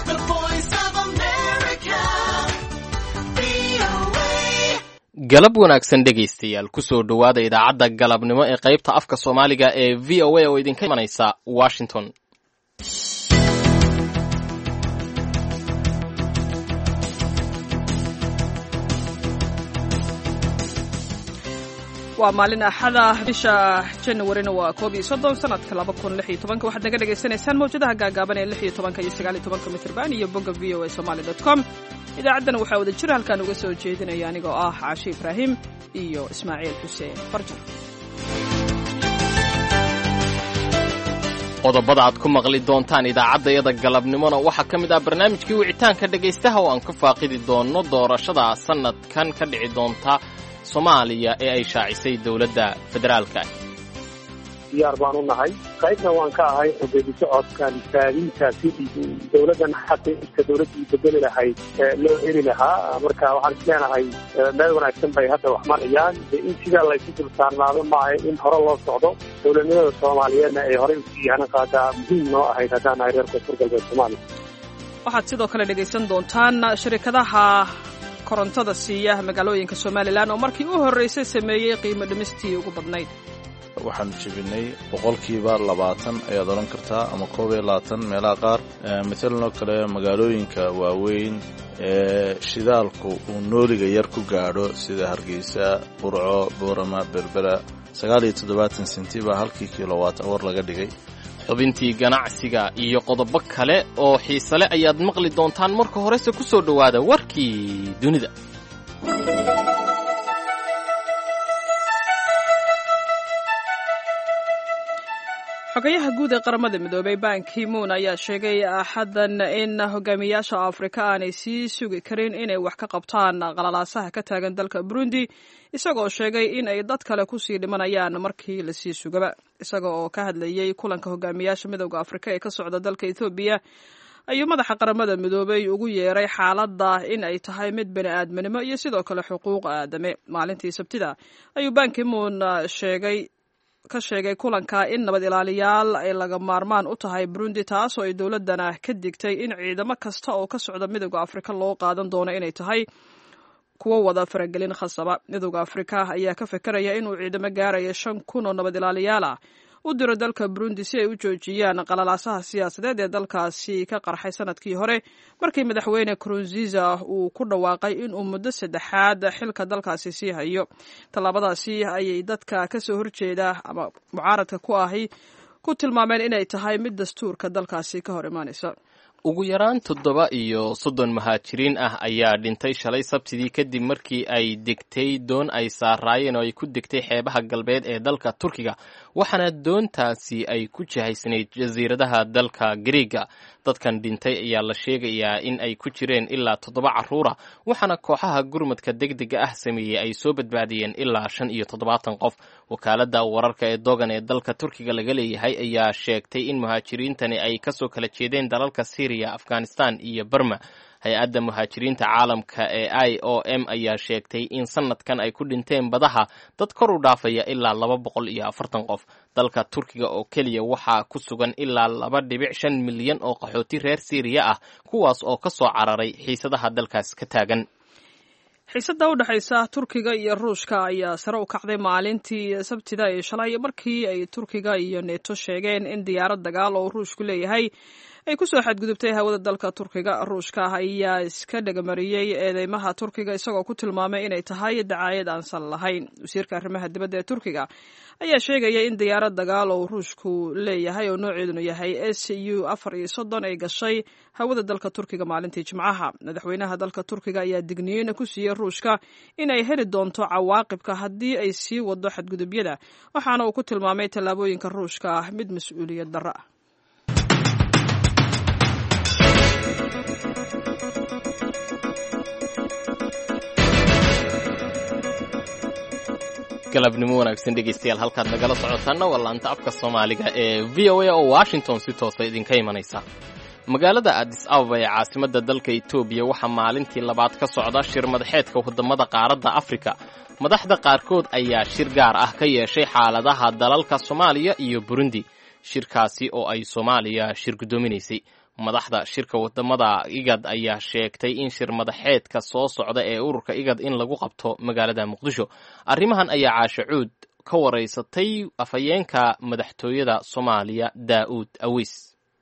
The Voice of America. VOA. galab wanaagsan dhegaystayaal kusoo dhowaada idaacadda galabnimo ee qaybta afka Soomaaliga ee VOA oo idinka imanaysa Washington. waa maalin axada bisha January waa 31 sanadka 2016 waxaad naga dhageysanaysaan mawjadaha gaagaaban ee 16 iyo 19 mitirban iyo bogga voasomali.com idaacadan waxaa wada jira halkaan uga soo jeedinaya anigoo ah Caashi Ibraahim iyo Ismaaciil Xuseen Farjar. qodobada aad ku maqli doontaan idaacaddayada galabnimona waxaa ka mid ah barnaamijkii wicitaanka dhegaystaha oo aan ka faaqidi doono doorashada sanadkan ka dhici doonta Soomaaliya ee ay shaacisay dawladda federaalka. diyaar baan u nahay qaybna waan ka ahay xogeydi socodkan taagintaasi dawladdan xaqiiqda dawladdii bedeli lahayd loo heli lahaa marka waxaan isleenahay meel wanaagsan bay hadda wax marayaan in sidaa laysu dulsaarnaado maaha in hore loo socdo dawladnimada Soomaaliyeedna ay horey u sii yahan qaadaa muhiim noo ahayd haddaan nahay reer koonfur galbeed Soomaaliya. waxaad sidoo kale dhegaysan doontaan shirkadaha korontada siiya magaalooyinka Soomaaliland oo markii u horeysay sameeyay qiimo dhimistii ugu badnayd. waxaan jibinay 20% ayaad oran kartaa ama 20 meelaha qaar midna kale magaalooyinka waaweyn ee shidaalku uu nooliga yar ku gaadho sida Hargeysa, Burco, Boorama, Berbera 79 senti baa halkii kilowatt hour laga dhigay. xubintii ganacsiga iyo qodobo kale oo xiiso leh ayaad maqli doontaan marka horese ku soo dhowaada warkii dunida. xogayaha guud ee qaramada midoobay Ban Ki-moon ayaa sheegay axadan in hogaamiyaasha Afrika aanay sii sugi karin inay wax ka qabtaan qalalaasaha ka taagan dalka Burundi isagoo sheegay in ay dad kale ku sii dhimanayaan markii la sii sugaba isagoo ka hadlayay kulanka hogaamiyaasha midowga Afrika ee ka socda dalka Ethiopia ayuu madaxa qaramada midoobay ugu yeeray xaaladda in ay tahay mid bini'aadminimo iyo sidoo kale xuquuq aadame. maalintii Sabtida ayuu Ban Ki-moon ka sheegay kulanka in nabad ilaaliyaal ay laga maarmaan u tahay Burundi taas oo ay dawladana ka digtay in ciidamo kasta oo ka socda midowga Afrika loo qaadan doono inay tahay kuwa wada faragelin khasaba. midowga Afrika ayaa ka fekeraya inuu ciidamo gaaraya 5,000 oo nabad ilaaliyaal ah u diro dalka Burundi si ay u joojiyaan qalalaasaha siyaasadeed ee dalkaasi ka qarxay sanadkii hore markii madaxweyne Nkurunziza uu ku dhawaaqay in uu muddo saddexaad xilka dalkaasi sii hayo. tallaabadaasi ayay dadka ka soo horjeeda ama mucaaradka ku ahi ku tilmaameen inay tahay mid dastuurka dalkaasi ka hor imaanaysa. ugu yaraan 37 muhaajiriin ah ayaa dhintay shalay Sabtidii kadib markii ay degtay doon ay saaraayeen oo ay ku degtay xeebaha galbeed ee dalka Turkiga waxaana doontaasi ay ku jihaysnayd jasiiradaha dalka Greega. dadkan dhintay ayaa la sheegayaa in ay ku jireen ilaa 7 carruur ah waxaana kooxaha gurmadka degdega ah sameeyay ay soo badbaadiyeen ilaa 75 qof. wakaaladda wararka ee Dogan ee dalka Turkiga laga leeyahay ayaa sheegtay in muhaajiriintani ay kasoo kala jeedeen dalalka Syria, Afghanistan iyo Burma. hay-adda muhaajiriinta caalamka ee IOM ayaa sheegtay in sanadkan ay ku dhinteen badaha dad kor u dhaafaya ilaa 240 qof. dalka Turkiga oo keliya waxaa ku sugan ilaa 2.5 milyan oo qaxooti reer Syria ah kuwaas oo ka soo cararay xiisadaha dalkaas ka taagan. xiisadda u dhaxaysa Turkiga iyo Ruushka ayaa sare u kacday maalintii Sabtida ee shalay markii ay Turkiga iyo NATO sheegeen in diyaarad dagaal oo Ruushku leeyahay ay ku soo xadgudubtay hawada dalka Turkiga. Ruushka ayaa iska dhagamariyay eedeymaha Turkiga isagoo ku tilmaamay inay tahay dacaayad aan sal lahayn. wasiirka arrimaha dibadda ee Turkiga ayaa sheegaya in diyaarad dagaal oo Ruushku leeyahay oo nooceedu yahay Su-34 ay gashay hawada dalka Turkiga maalintii Jimcaha. madaxweynaha dalka Turkiga ayaa digniin ku siiyay Ruushka in ay heli doonto cawaaqibka haddii ay sii wado xadgudubyada waxaana uu ku tilmaamay tallaabooyinka Ruushka mid mas'uuliyad darro ah. galabnimo wanaagsan dhegaystayaal halkaad nagala socotaana waa laanta afka Soomaaliga ee VOA oo Washington si toos ah idinka imanaysa. magaalada Addis Ababa ee caasimadda dalka Itoobiya waxaa maalintii labaad ka socda shir madaxeedka wadamada qaaradda Afrika. madaxda qaarkood ayaa shir gaar ah ka yeeshay xaaladaha dalalka Soomaaliya iyo Burundi. shirkaasi oo ay Soomaaliya shir gudoominaysay madaxda shirka wadamada igad ayaa sheegtay in shir madaxeedka soo socda ee ururka igad in lagu qabto magaalada muqdisho. arrimahan ayaa caashe cuud ka waraysatay afhayeenka madaxtooyada Soomaaliya Daa'uud Aweys.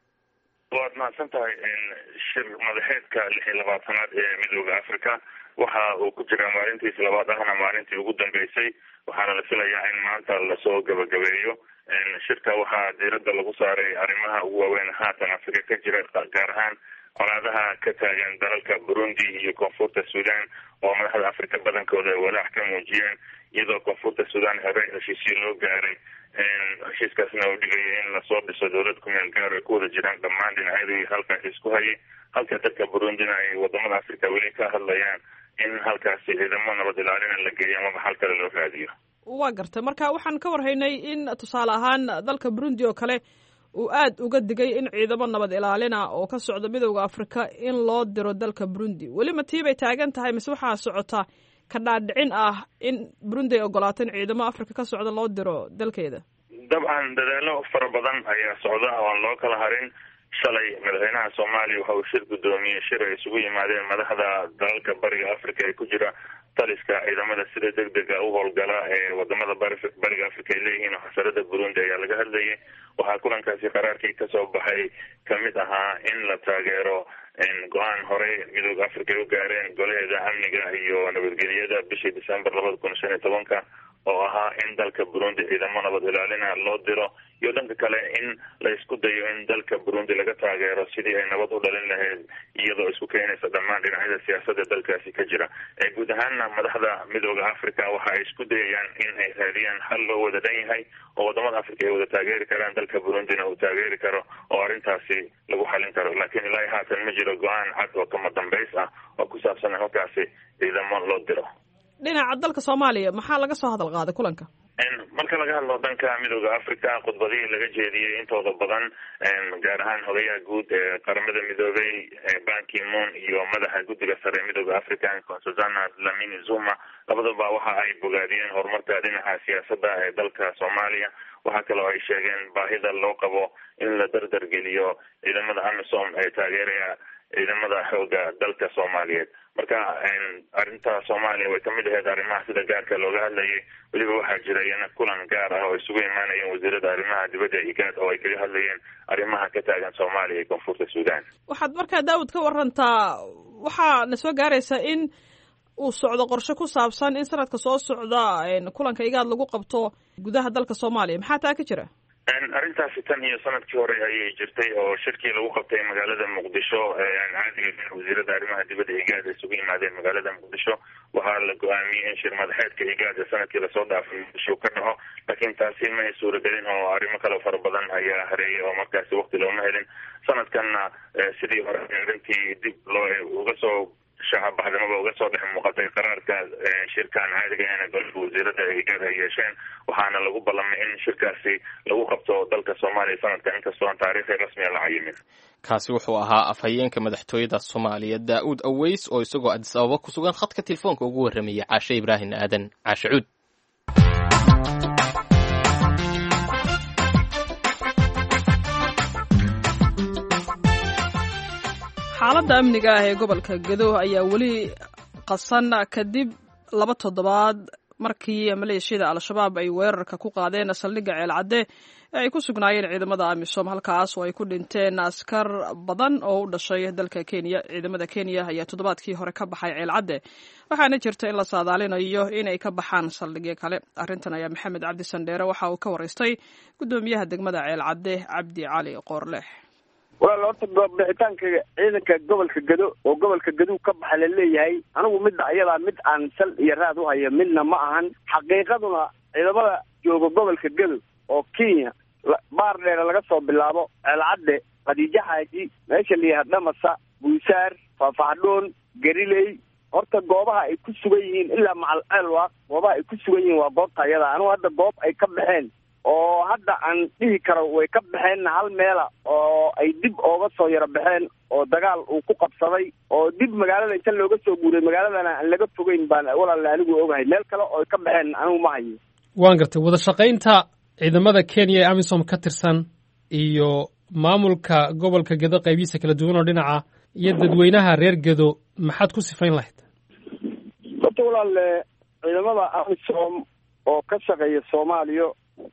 waad mahadsan tahay shir madaxeedka 26aad ee midowda Afrika waxa uu ku jiraa maalintiisa labaad ahna maalintii ugu dambeysay, waxaana la filayaa in maanta lasoo gabagabeeyo. shirka waxaa diiradda lagu saaray arrimaha ugu waaweyn haatan Afrika ka jira, gaar ahaan colaadaha ka taagan dalalka Burundi iyo Koonfurta Suudaan oo madaxda Afrika badankooda walaac ka muujiyeen, iyadoo Koonfurta Suudaan heshiisyo loo gaaray. heshiiskaasna uu dhigaya in lasoo dhiso dowlad ku meel gaar ay ku wada jiraan dhammaan dhinacyadii halkaas isku hayay, halka dadka Burundina ay wadamada Afrika weli ka hadlayaan in halkaasi ciidamo nabad ilaalin la geeyo ama xal kale loo raadiyo. waa gartay. marka waxaan ka warhaynay in tusaale ahaan dalka Burundi oo kale uu aad uga digay in ciidamo nabad ilaalina oo ka socda midowda Afrika in loo diro dalka Burundi. weli ma tiibay taagan tahay mise waxaa socota ka dhaadhicin ah in Burundi ay ogolaato in ciidamo Afrika ka socda loo diro dalkeeda? dabcan dadaalo fara badan ayaa socda oo aan loo kala harin. shalay madaxweynaha Soomaaliya waxa uu shir gudoomiyay shir ay isugu yimaadeen madaxda dalalka bariga Afrika ee ku jira taliska ciidamada sida degdega u howlgala ee wadamada bariga Afrika ay leeyihiin xasarada Burundi ayaa laga hadlayay. waxaa kulankaasi qaraarkii ka soo baxay kamid ahaa in la taageero go-aan hore midowda Afrika ay u gaareen golaheeda amniga iyo nabadgelyada bishii December 2015 oo ahaa in dalka Burundi ciidamo nabad ilaalina loo diro, iyo dhanka kale in la isku dayo in dalka Burundi laga taageero sidii ay nabad u dhalin lahayd iyadoo isku keenaysa dhammaan dhinacyada siyaasadda dalkaasi ka jira. guud ahaanna madaxda midowda Afrika waxa ay isku dayayaan in ay raadiyaan hal loo wada dhan yahay oo wadamada Afrika ay wada taageeri karaan, dalka Burundina uu taageeri karo oo arrintaasi lagu xalin karo. laakiin ilaa haatan ma jiro go-aan cad oo kama dambays ah oo ku saabsan halkaasi ciidamo loo diro. dhinaca dalka Soomaaliya maxaa laga soo hadal qaaday kulanka? marka laga hadlo dhanka midowda Afrika, khudbadihii laga jeediyey intooda badan gaar ahaan hogayaha guud ee qaramada midoobay Ban Ki-moon iyo madaxa guddiga sare ee midowda Afrika Nkosazana Dlamini Zuma, labadaba waxa ay bogaadiyeen horumarka dhinaca siyaasadda ee dalka Soomaaliya. waxaa kaloo ay sheegeen baahida loo qabo in la dardar geliyo ciidamada AMISOM ee taageeraya ciidamada xooga dalka Soomaaliyeed. marka arrinta Soomaaliya way kamid ahayd arrimaha sida gaarka looga hadlayay. weliba waxaa jira iyana kulan gaar ah oo isugu imaanayeen wasiirada arrimaha dibadda IGAD oo ay kaga hadlayeen arrimaha ka taagan Soomaaliya iyo Koonfurta Suudaan. waxaad markaa Daawud ka warantaa, waxaa na soo gaaraysa in uu socdo qorshe ku saabsan in sanadka soo socda kulanka IGAD lagu qabto gudaha dalka Soomaaliya. maxaa taa ka jira? arrintaasi tan iyo sanadkii hore ayay jirtay oo shirkii lagu qabtay magaalada Muqdisho caadiga wasiirada arrimaha dibadda IGAD ay isugu yimaadeen magaalada Muqdisho. waxaa la go-aamiyey in shir madaxeedka IGAD sanadkii lasoo dhaafay Muqdisho ka dhaco, laakiin taasi ma ay suuragelin oo arrimo kale fara badan ayaa hareeyay oo markaasi waqti looma helin. sanadkanna sidii hore arrintii dib loo uga soo shacabbaxdamaba uga soo dhex muuqatay qaraarka shirkan caadiga ee golka wasiirada IGAD ay yeesheen, waxaana lagu ballamay in shirkaasi lagu qabto dalka Soomaaliya sanadka inkastoo aan taariikhi rasmi ah la cayimin. kaasi wuxuu ahaa afhayeenka madaxtooyada Soomaaliya Daa'uud Aweys oo isagoo Addis Ababa ku sugan khadka telefoonka ugu warramaya Caashe Ibraahin Aadan. Caashe Cuud. xaaladda amniga ah ee gobolka Gedo ayaa weli qasan kadib 2 toddobaad markii maleeshiyada Al-Shabaab ay weerarka ku qaadeen saldhigga Ceelcadde ee ay ku sugnaayeen ciidamada AMISOM, halkaas oo ay ku dhinteen askar badan oo u dhashay dalka Kenya. ciidamada Kenya ayaa toddobaadkii hore ka baxay Ceelcadde, waxaana jirta in la saadaalinayo in ay ka baxaan saldhigyo kale. arrintan ayaa Maxamed Cabdi Sandheere waxa uu ka waraystay gudoomiyaha degmada Ceelcadde Cabdi Cali Qoorleex. walaal horta bixitaanka ciidanka gobolka Gedo oo gobolka Gedo ka baxay la leeyahay, anigu midda ayada mid aan sal iyo raad u hayo midna ma ahan. xaqiiqaduna ciidamada jooga gobolka Gedo oo Kenya baar dheer laga soo bilaabo Ceelcadde, Khadiija Xaaji, meesha la yiraahdo Masa, Buusaar, Faafacdoon, Gariley, horta goobaha ay ku sugan yihiin ilaa macal Ceelwaaq, goobaha ay ku sugan yihiin waa goobta ayada. anigu hadda goob ay ka baxeen oo hadda aan dhihi karo way ka baxeen hal meela oo ay dib ooga soo yara baxeen oo dagaal uu ku qabsaday oo dib magaalada inta looga soo guuray magaaladana aan laga fogeyn baan walaal anigu ogahay. meel kale oo ka baxeen anigu ma hayo. waan gartay wada shaqaynta ciidamada Kenya ee AMISOM ka tirsan iyo maamulka gobolka Gedo qaybiisa kala duwan oo dhinaca iyo dadweynaha reer Gedo maxaad ku sifayn lahayd? horta walaale ciidamada AMISOM oo ka shaqeeya Soomaaliya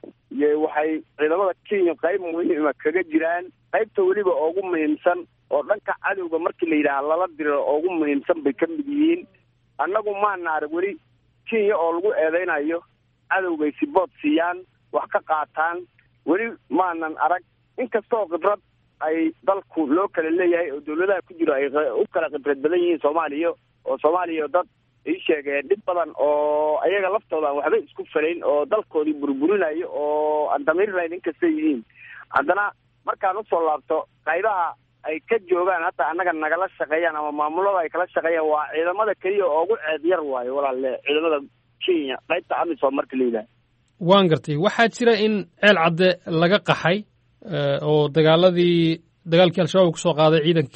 waxay ciidamada Kenya qayb muhiim ah kaga jiraan qaybta waliba ugu muhiimsan oo dhanka cadawga markii la yiraahdo lala diro ugu muhiimsan bay ka mid yihiin annagu ma naarag wali Kenya oo lagu eedeynayo cadawgay si bood siiyaan wax ka qaataan wali maanan arag inkastoo khibrad ay dalku loo kala leeyahay oo dawladaha ku jira ay u kala khibrad badan yihiin Soomaaliya dad ay sheegeen dib badan oo ayaga laftooda waxba isku falayn oo dalkoodii burburinayo oo aan damiir lahayn inkasta yihiin haddana markaan u soo laabto qaybaha ay ka joogaan hadda annaga nagala shaqeeyaan ama maamulada ay kala shaqeeyaan waa ciidamada kaliya oo ugu ceed yar waayo walaale ciidamada Kenya qaybta AMISOM marka la yiraahdo waan gartay waxaa jira in ceel cadde laga qaxay oo dagaalkii al-shabaab ku soo qaaday ciidanka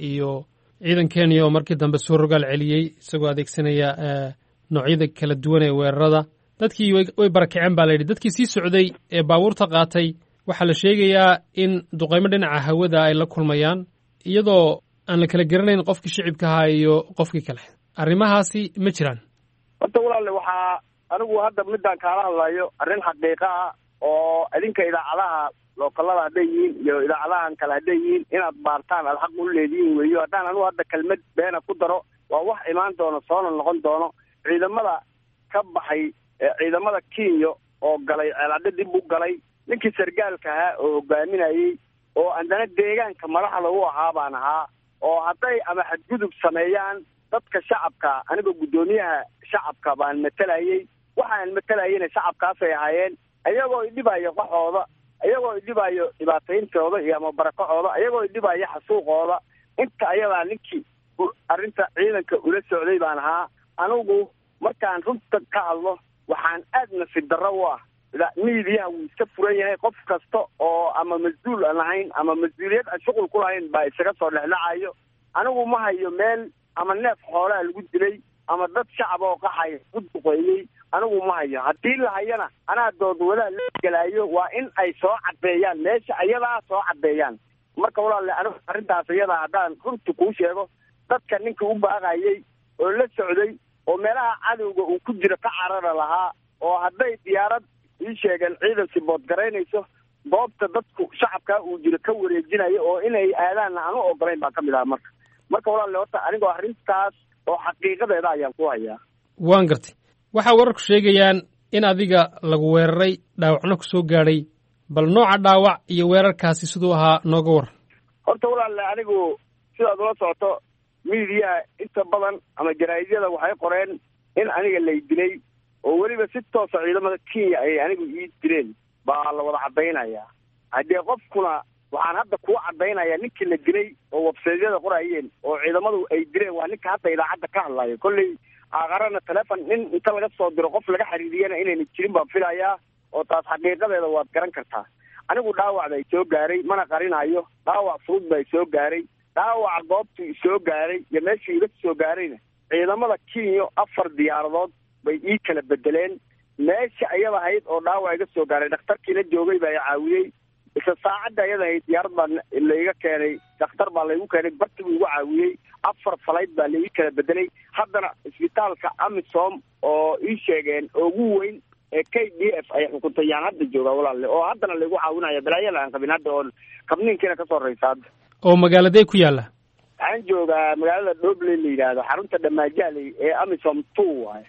Kenya oo markii dambe soo rogaal celiyay isagoo adeegsanaya noocyada kala duwan ee weerarada dadkii way barakaceen baa la yidhi dadkii sii socday ee baabuurta qaatay waxaa la sheegayaa in duqeymo dhinaca hawada ay la kulmayaan iyadoo aan la kala garanayn qofkii shicibka ahaa iyo qofkii kale arrimahaasi ma jiraan horta walaale waxaa anigu hadda midaan kaala hadlayo arrin xaqiiqa ah oo idinka idaacadaha lookalada hadday yihiin iyo idaacadahan kale hadday yihiin inaad baartaan aad xaq u leedihiin weeyo haddaan anigu hadda kelmad beena ku daro waa wax imaan doono soona noqon doono ciidamada ka baxay ciidamada Kenya oo galay ceelcadde dib u galay ninkii sargaalka ahaa oo hogaaminayay oo andana deegaanka madaxda u ahaa baan ahaa oo hadday ama xadgudub sameeyaan dadka shacabka anigoo guddoomiyaha shacabka baan matalayay waxaan matalayayna shacabkaasay ahaayeen ayagoo idhibayo qaxooda ayagoo idhibayo dhibaatayntooda iyo ama barakacooda ayagoo idhibayo xasuuqooda inta ayadaa ninkii arrinta ciidanka ula socday baan ahaa anigu markaan runta ka hadlo waxaan aad nasiib darro u ah miidiyaha wuu iska furan yahay qof kasta oo ama mas-uul aan lahayn ama mas-uuliyad aan shuqul ku lahayn baa isaga soo dhexdhacayo anigu ma hayo meel ama neef xoolaa lagu dilay ama dad shacab oo qaxay ku duqeeyey anigu ma hayo haddii la hayana anaa doodwadaha la gelaayo waa in ay soo cadeeyaan meesha ayadaa soo cadeeyaan marka walaale anigu arrintaas iyadaa haddaan runta kuu sheego dadka ninka u baaqayay oo la socday oo meelaha cadowga uu ku jiro ka carara lahaa oo hadday diyaarad ii sheegeen ciidan si bood garaynayso goobta dadku shacabkaa uu jiro ka wareejinayo oo inay aadaanna aan u ogolayn baa ka mid aha marka walaale horta anigoo arrintaas oo xaqiiqadeeda ayaan ku hayaa waan gartay waxaa wararku sheegayaan in adiga lagu weeraray dhaawacno ku soo gaadhay bal nooca dhaawac iyo weerarkaasi siduu ahaa nooga waran horta walaale anigu sidaad ula socoto miidiyaha inta badan ama jaraa'idyada waxay qoreen in aniga lay dilay oo weliba si toosa ciidamada Kenya ay anigu ii dileen baa la wada cadaynayaa haddii qofkuna waxaan hadda kuu cadaynayaa ninkii la dilay oo websaydyada qorayeen oo ciidamadu ay dileen waa ninka hadda idaacadda ka hadlaya kolley aqarana telefon nin inta laga soo diro qof laga xiriiriyana inayna jirin baan filayaa oo taas xaqiiqadeeda waad garan kartaa anigu dhaawacda ay soo gaaray mana qarinayo dhaawac fudud baa soo gaaray dhaawaca goobtu soo gaaray iyo meeshii iga soo gaarayna ciidamada Kenya 4 diyaaradood bay ii kala bedeleen meesha ayada ahayd oo dhaawac iga soo gaaray dhakhtarkiina joogay baa caawiyay isla saacadda ayada ahayd diyaarad baa la iga keenay dhakhtar baa la igu keenay barti buu igu caawiyey 4 flight baa la ii kala bedelay haddana isbitaalka AMISOM oo ii sheegeen ugu weyn ee KDF ay xukuntayaan hadda jooga walaale oo haddana la igu caawinayo balaayada aan qabin hadda oo kabniinkiina ka soo raysaad oo magaaladee ku yaala aan joogaa magaalada Doble la yiraahdo xarunta Damaajaaley ee AMISOM 2 waaye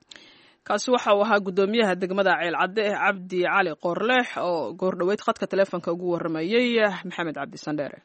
kaasi waxa uu ahaa guddoomiyaha degmada ceelcadde Cabdi Cali Qorleex oo goor dhaweyd khadka taleefanka ugu waramayay Maxamed Cabdi Sandheere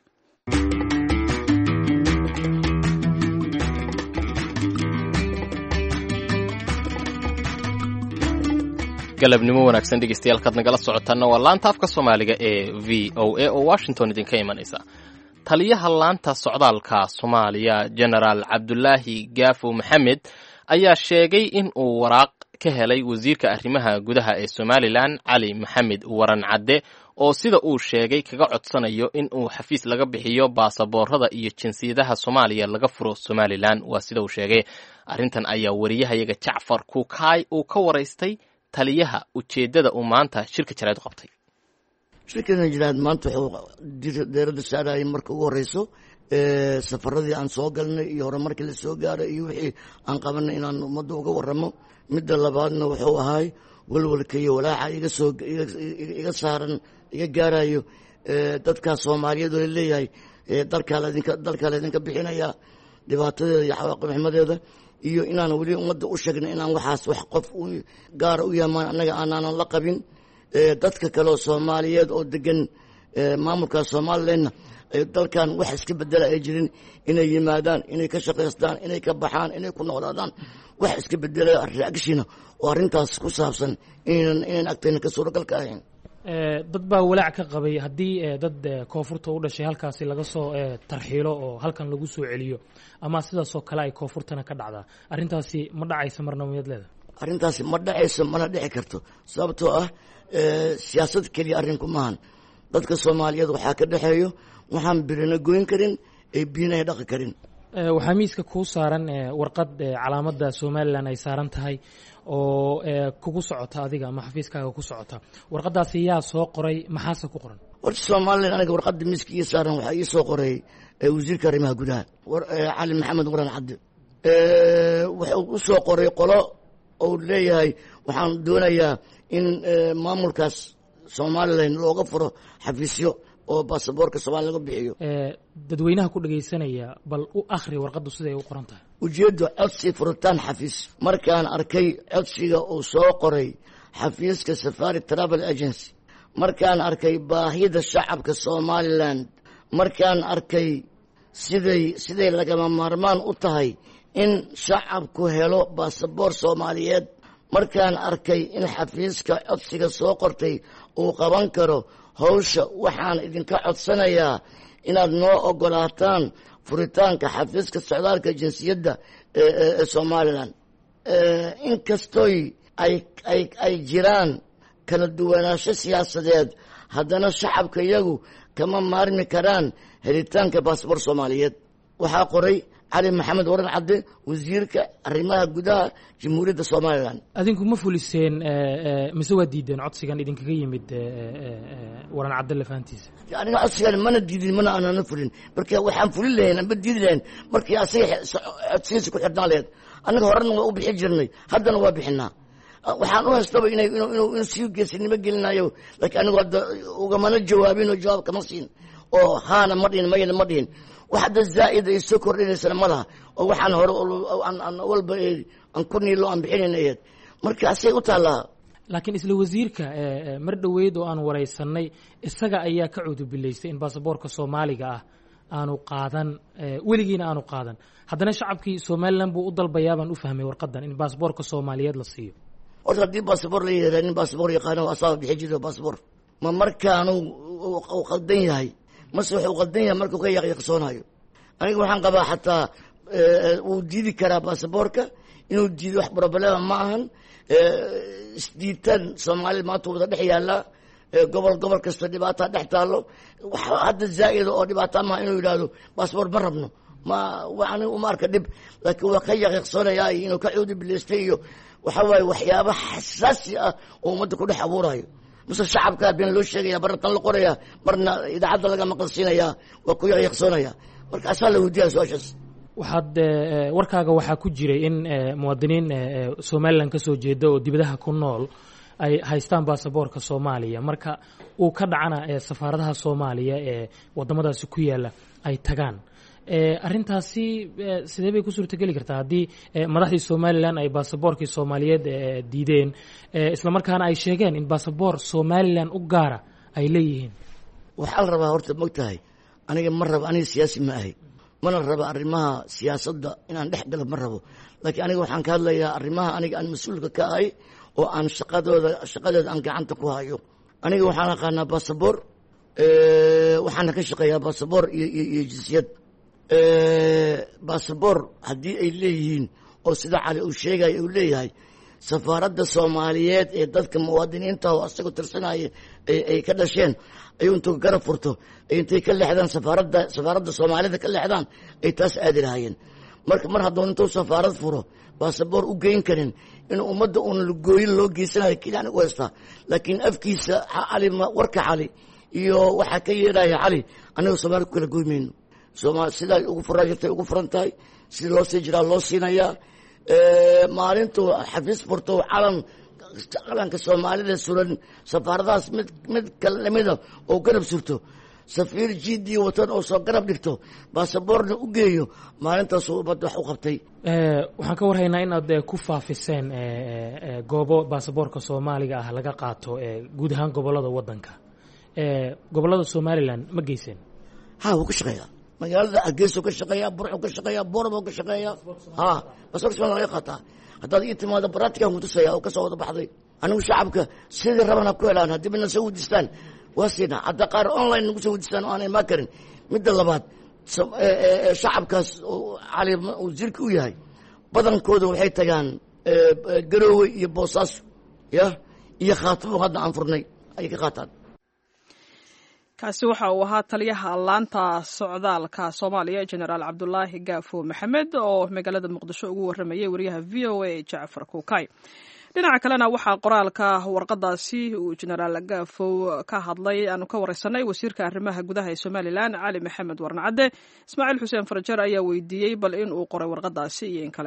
galabnimo wanaagsan dhegeystayaal kaad nagala socotaana waa laanta afka Soomaaliga ee VOA oo Washington idinka imanaysa taliyaha laanta socdaalka Soomaaliya General Cabdullaahi Gaafo Maxamed ayaa sheegay in uu waraaq ka helay wasiirka arrimaha gudaha ee Somaliland Cali Maxamed Waran Cadde oo sida uu sheegay kaga codsanayo in uu xafiis laga bixiyo baasaboorada iyo jinsiyadaha Soomaaliya laga furo Somaliland waa sida uu sheegay arrintan ayaa wariyahayaga Jacfar Kukaay uu ka waraystay taliyaha ujeedada uu maanta shirka jaraa'id qabtay shirkana jiraad maanta wuxuu deeradda saarayay marka ugu horeyso safaradii aan soo galnay iyo horumarkii la soo gaaray iyo wixii aan qabanay inaan ummadda uga waramo. midda labaadna wuxuu ahaay walwalka iyo walaaca iga saaran iga gaarayo dadkaa soomaaliyeed oo laleeyahay dalkaa laydinka bixinaya dhibaatadeeda iyo xawaaqibxumadeeda, iyo inaan weli ummadda u sheegna inaan waxaas wax qof gaara u yamaan annaga aanaanan la qabin. dadka kaleoo soomaaliyeed oo degan maamulka somalilandna dalkan wax iska bedela ay jirin, inay yimaadaan, inay ka shaqaystaan, inay ka baxaan, inay ku noolaadaan. wax iska bedela reactiona oo arrintaas ku saabsan inaynan agtayna ka suuragalka ahayn. dad baa walaac ka qabay haddii dad koonfurta u dhashay halkaasi laga soo tarxiilo oo halkan lagu soo celiyo, ama sidaasoo kale ay koonfurtana ka dhacdaa. arrintaasi ma dhacaysa marna miyad leeda? arrintaasi ma dhacayso, mana dhici karto. sababtoo ah siyaasad keliya arrinku maahan. dadka soomaaliyeed waxaa ka dhexeeyo waxaan birina goyn karin ee biyina ay dhaqi karin. waxaa miiska kuu saaran warqad calaamadda somalilan ay saaran tahay oo kugu socota adiga ama xafiiskaaga ku socota. warqadaasi yaa soo qoray, maxaase ku qoran? horta somalilan aniga warqadda miiska ii saaran waxaa ii soo qoray wasiirka arrimaha gudaha cali maxamed waran cadde. wuxuu u soo qoray qolo ou leeyahay waxaan doonayaa in maamulkaas somalilan looga furo xafiisyo oo baasaboorka soomaaliya laga bixiyo. dadweynaha ku dhagaysanaya bal u akhri warqaddu siday u qoran tahay. ujeeddu codsi furitaan xafiis. markaan arkay codsiga uu soo qoray xafiiska safari travel agency, markaan arkay baahida shacabka somalilan, markaan arkay siday lagama maarmaan u tahay in shacabku helo baasaboor soomaaliyeed, markaan arkay in xafiiska codsiga soo qortay uu qaban karo hawsha, waxaan idinka codsanayaa inaad noo ogolaataan furitaanka xafiiska socdaalka jinsiyadda ee somalilan. inkastoy ay jiraan kala duwanaansho siyaasadeed, haddana shacabka iyagu kama maarmi karaan helitaanka baasboor soomaaliyeed. waxaa qoray cali maxamed waran cadde, wasiirka arrimaha gudaha jamhuuriyadda somalilan. adinku ma fuliseen mise waa diideen codsigan idinkaga yimid waran cadde lafahantiisa? aniga codsigan mana diidin, mana aanana fulin. marka waxaan fulin lahayn amba diidi lahayn markii asaga codsigiisa ku xirnaan laheyd. annaga horena waa u bixi jirnay, haddana waa bixinaa. waxaan u haystaba inuu sii geesinimo gelinayo, laakiin anigu hadda ugamana jawaabin oo jawaab kama siin, oo haana ma dhihin mayna ma dhihin. wax hadda zaa'id ay soo kordhinaysana ma laha, oo waxaan hore walba aan ku niilo aan bixinaynayd. marka asay u taallaa. laakiin isla wasiirka mar dhoweyd oo aan waraysanay, isaga ayaa ka cuudubilaystay in baasaboorka soomaaliga ah aanu qaadan, weligiina aanu qaadan. haddana shacabkii somalilan buu u dalbayaa baan u fahmay warqadan in baasaboorka soomaaliyeed la siiyo. horta haddii baasaboor la yihahda nin baasaboor yaqaano asaaba bixi jiro baasaboor, ma markaanu uu qaldan yahay mase wuxuu qaldan yahay markuu ka yaqyaqsoonayo. aniga waxaan qabaa xataa wuu diidi karaa baasaboorka, inuu diido wax problema ma ahan. isdiitaan soomaalida maanta wada dhex yaallaa, gobol kasta dhibaataa dhex taallo. hadda zaa'ida oo dhibaata maha inuu yidhaahdo baasaboor ma rabno, aniga uma arka dhib. laakiin waa ka yaqyaqsoonayaa iyo inuu ka cuudi bilaystay iyo waxaa waaye waxyaaba xasaasi ah oo ummadda ku dhex abuurayo. mase shacabkaa been loo sheegaya, marna tan la qoraya, marna idaacadda laga maqalsiinaya, waa ku yaqyaqsoonaya. marka asaa la weydiyaa su-aashaas. waxaad warkaaga waxaa ku jiray in muwaadiniin somalilan ka soo jeeda oo dibadaha ku nool ay haystaan baasaboorka soomaaliya, marka uu ka dhacana safaaradaha soomaaliya ee wadamadaasi ku yaala ay tagaan. arrintaasi sidee bay ku suurtogeli kartaa haddii madaxdii somalilan ay baasaboorkii soomaaliyeed diideen, islamarkaana ay sheegeen in baasaboor somalilan u gaara ay leeyihiin? waxaa la rabaa horta mogtahay, aniga ma rabo, aniga siyaasi ma ahay, mana rabo arrimaha siyaasadda inaan dhex galo ma rabo. laakiin aniga waxaan ka hadlayaa arrimaha aniga aan mas-uulka ka ahay oo aan shaqadeeda aan gacanta ku hayo. aniga waxaan aqaanaa baasaboor, waxaana ka shaqeeyaa baasaboor iyo jinsiyad. baasaboor haddii ay leeyihiin oo sida cali uu sheegaya uu leeyahay, safaaradda soomaaliyeed ee dadka muwaadiniinta oo asagoo tirsanaya ay ka dhasheen, ayuu intuu garab furto intay ka leexdaan safaaradda soomaalida ka leexdaan ay taas aadi lahaayeen. marka mar hadduu intuu safaarad furo baasaboor u geyn karin, inuu ummadda uuna gooyin loo geysanayo keli anigu haystaa. laakiin afkiisa warka cali iyo waxaa ka yeeraya cali annaga soomaali ku kala goymayno soomaali sidaa ugu furan jirtay ugu furan tahay sida loo sii jiraa loo siinayaa maalintuu xafiis furto calanka soomaalida suran safaaradahaas mid kala lamida oo garab surto safiir gd watan oo soo garab dhigto baasaboorna u geeyo maalintaas ummadda wax u qabtay waxaan ka warhaynaa inaad ku faafiseen goobo baasaboorka soomaaliga ah laga qaato guud ahaan gobolada wadanka gobolada somalilan ma geyseen ha wuu ka shaqeeyaa magaalada hargeysa ka shaqeeyaa burxu ka shaqeeyaa booramo ka shaqeeyaa ha baasaboorka somalia laga qaataa haddaad ii timaado baratikan kutusaya oo kasoo wada baxday anigu shacabka sidii rabana ku helaan haddii midna soo wejistaan waa siinaa hadda qaar online nagu soo wejistaan oo aanay maa karin midda labaad shacabkaas cali wasiirka u yahay badankooda waxay tagaan garoowe iyo boosaaso ya iyo khaatimo hadda aan furnay ayay ka qaataan kaasi waxa uu ahaa taliyaha laanta socdaalka soomaaliya jenaraal cabdulaahi gaafo maxamed oo magaalada muqdisho ugu waramayay wariyaha v o a jacfar kuukay dhinaca kalena waxaa qoraalka warqadaasi uu jenaraal gaafow ka hadlay aanu ka wareysanay wasiirka arrimaha gudaha ee somalilan cali maxamed warnacadde ismaaciil xuseen farajar ayaa weydiiyey bal in uu qoray warqadaasi iyo in kale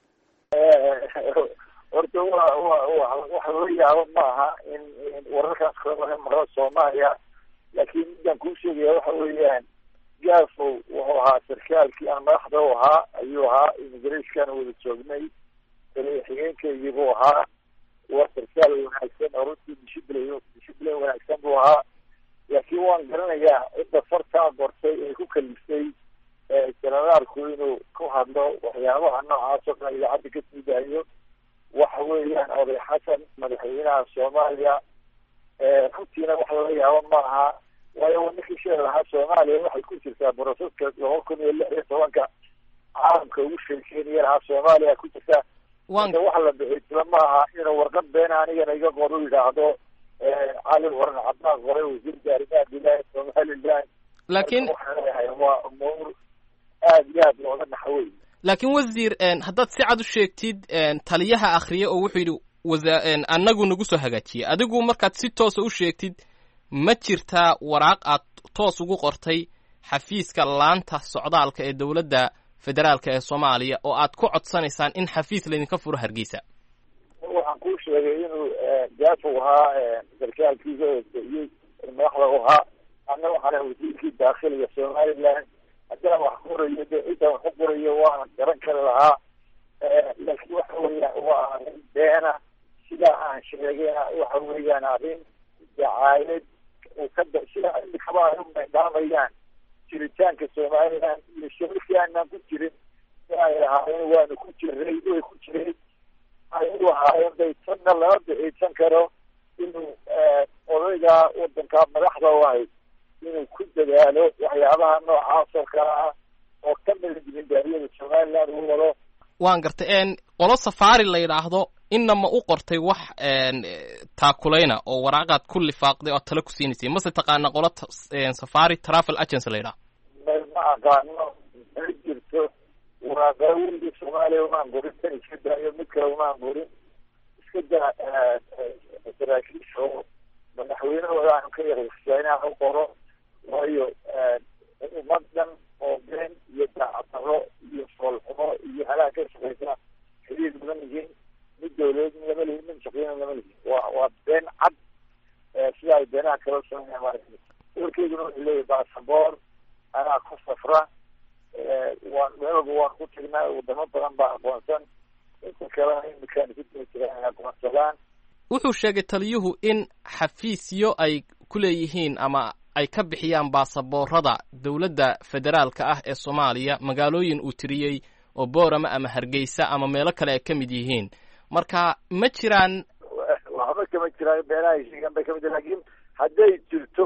horta waxa laga yaabo maaha in wararkaas kala laga maqlo soomaaliya laakiin midaan kuu sheegaya waxa weeyaan gaafow wuxuu ahaa sarkaalkii aan madaxda u ahaa ayuu ahaa immigrationkaan wada joognay xigeenkaygii buu ahaa waa sarkaal wanaagsan oo runtii dishiblin wanaagsan buu ahaa laakiin waan garanayaa cidda fartaa qortay ee ku kaliftay jenaraalku inuu ku hadlo waxyaabaha noocaas oo kale idaacadda ka sii daayo waxa weeyaan oday xasan madaxweynaha soomaaliya runtiina wax laga yaabo maaha waayo ninkii sheeg lahaa soomaaliya waxay ku jirtaa broseska 2016 caalamka ugu sheekeynaya lahaa soomaaliya ku jirtaa waxa la bixisla maaha inuu warqad beena anigana iga qoro yidhaahdo cali waran cabaan qoray wasiirka arrimaha gudaha somalilan laakiin waa umuur aad iyo aad looga naxwey laakiin wasiir haddaad si cad u sheegtid taliyaha akhriye oo wuxuu yidhi annagu nagu soo hagaajiyey adigu markaad si toosa u sheegtid ma jirtaa waraaq aad toos ugu qortay xafiiska laanta socdaalka ee dowladda federaalka ee soomaaliya oo aad ku codsanaysaan in xafiis laydinka furo hargeysa waxaan kuu sheegay inuu gaafow ahaa sarkaalkiisa ooiyey madaxda u ahaa anna waxaana wasiirkii daakhiliga somalilan haddaan wax qorayo de cidaan wax u qorayo waana garan kari lahaa laakiin waxa weeyaan waa arrin beena sidaa aan sheegayna waxa weeyaan arrin dacaayad sida imikaba ay u meydhaamayaan jiritaanka somalilan iyo shirarkii aanaan ku jirin inay ahaayeen waanu ku jiray way ku jireen ay u ahaayeen bay tanna lama bixiisan karo inuu odaygaa wadankaa madaxda u ahayd inuu ku dadaalo waxyaabaha noocaas oo kale ah oo ka mida dibandaariyada somaliland uu wado waan gartay qolo safaari la yidhaahdo inama u qortay wax taakulayna oo waraaqaad ku lifaaqday oo tala ku siinaysay mase taqaana qolo safari travel agency la yidhaha ma aqaano ma jirto waraaqaa weligii soomaaliya umaan gurin tan iska daayo mid kale umaan gurin iska daa saraakiisha oo madaxweynahooda aanu ka yaraysaa inaan u qoro waayo ummadan oo been iyo daacadaro iyo foolxumo iyo halaag ka shaqeysa xiriir lama lihin mid dawladeed lama lihin mid shaqeyna lama lihin waa been cad sida ay beenaha kala sameeyaan maaragtay warkeyduna wuxuu leeyahay baasaboor anaa ku safra meelba waan ku tagnaa wadamo badan baa aqoonsan inta kalena imikaan ku tegi jiraan ay aqoonsadaan wuxuu sheegay taliyuhu in xafiisyo ay ku leeyihiin ama ay ka bixiyaan baasaboorada dowladda federaalka ah ee soomaaliya magaalooyin uu tiriyey oo boorama ama hargeysa ama meelo kale ay ka mid yihiin marka ma jiraan waxba kama jiraan beenahay sheegan bay kamid laakiin hadday jirto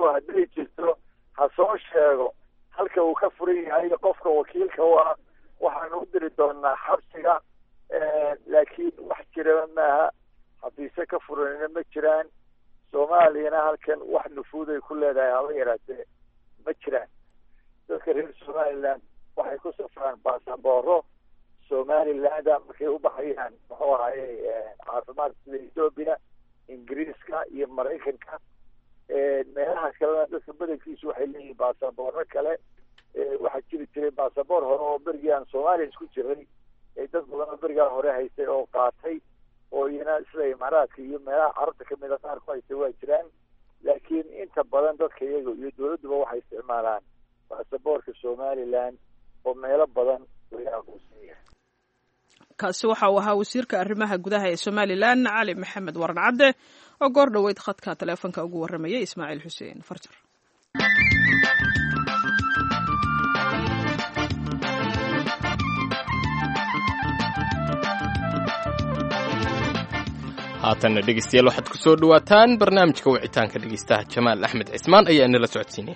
ha soo sheego halka uu ka furan yahay qofka wakiilka u ah waxaanu u diri doonaa xabsiga laakiin wax jiraba maaha xafiise ka furanina ma jiraan soomaaliyana halkan wax nufuud ay ku leedahay haba yaraatee ma jiraan dadka reer somaliland waxay ku safraan baasabooro somalilanda markay u baxayaan muxuu ahaye caafimaad sida ethoobia ingiriiska iyo maraykanka meelaha kalena dadka badankiisu waxay leeyihiin baasaboorro kale. waxaa jiri jiray baasaboor hore oo berigii aan soomaaliya isku jiray dad badan oo berigaa hore haystay oo qaatay oo iyana sida imaaraadka iyo meelaha carabta kamida qaar ku haystay waa jiraan, laakiin inta badan dadka iyaga iyo dawladduba waxay isticmaalaan baasaboorka somaliland oo meelo badan laga aqoonsan yahay. kaasi waxa uu ahaa wasiirka arrimaha gudaha ee somalilan cali maxamed waran cadde oo goor dhoweyd khadka taleefonka ugu warramayay ismaaciil xuseen farjar. haatanna dhegeystayaal waxaad ku soo dhawaataan barnaamijka wicitaanka dhegeystaha jamaal axmed cismaan ayaa inala socodsiinaya.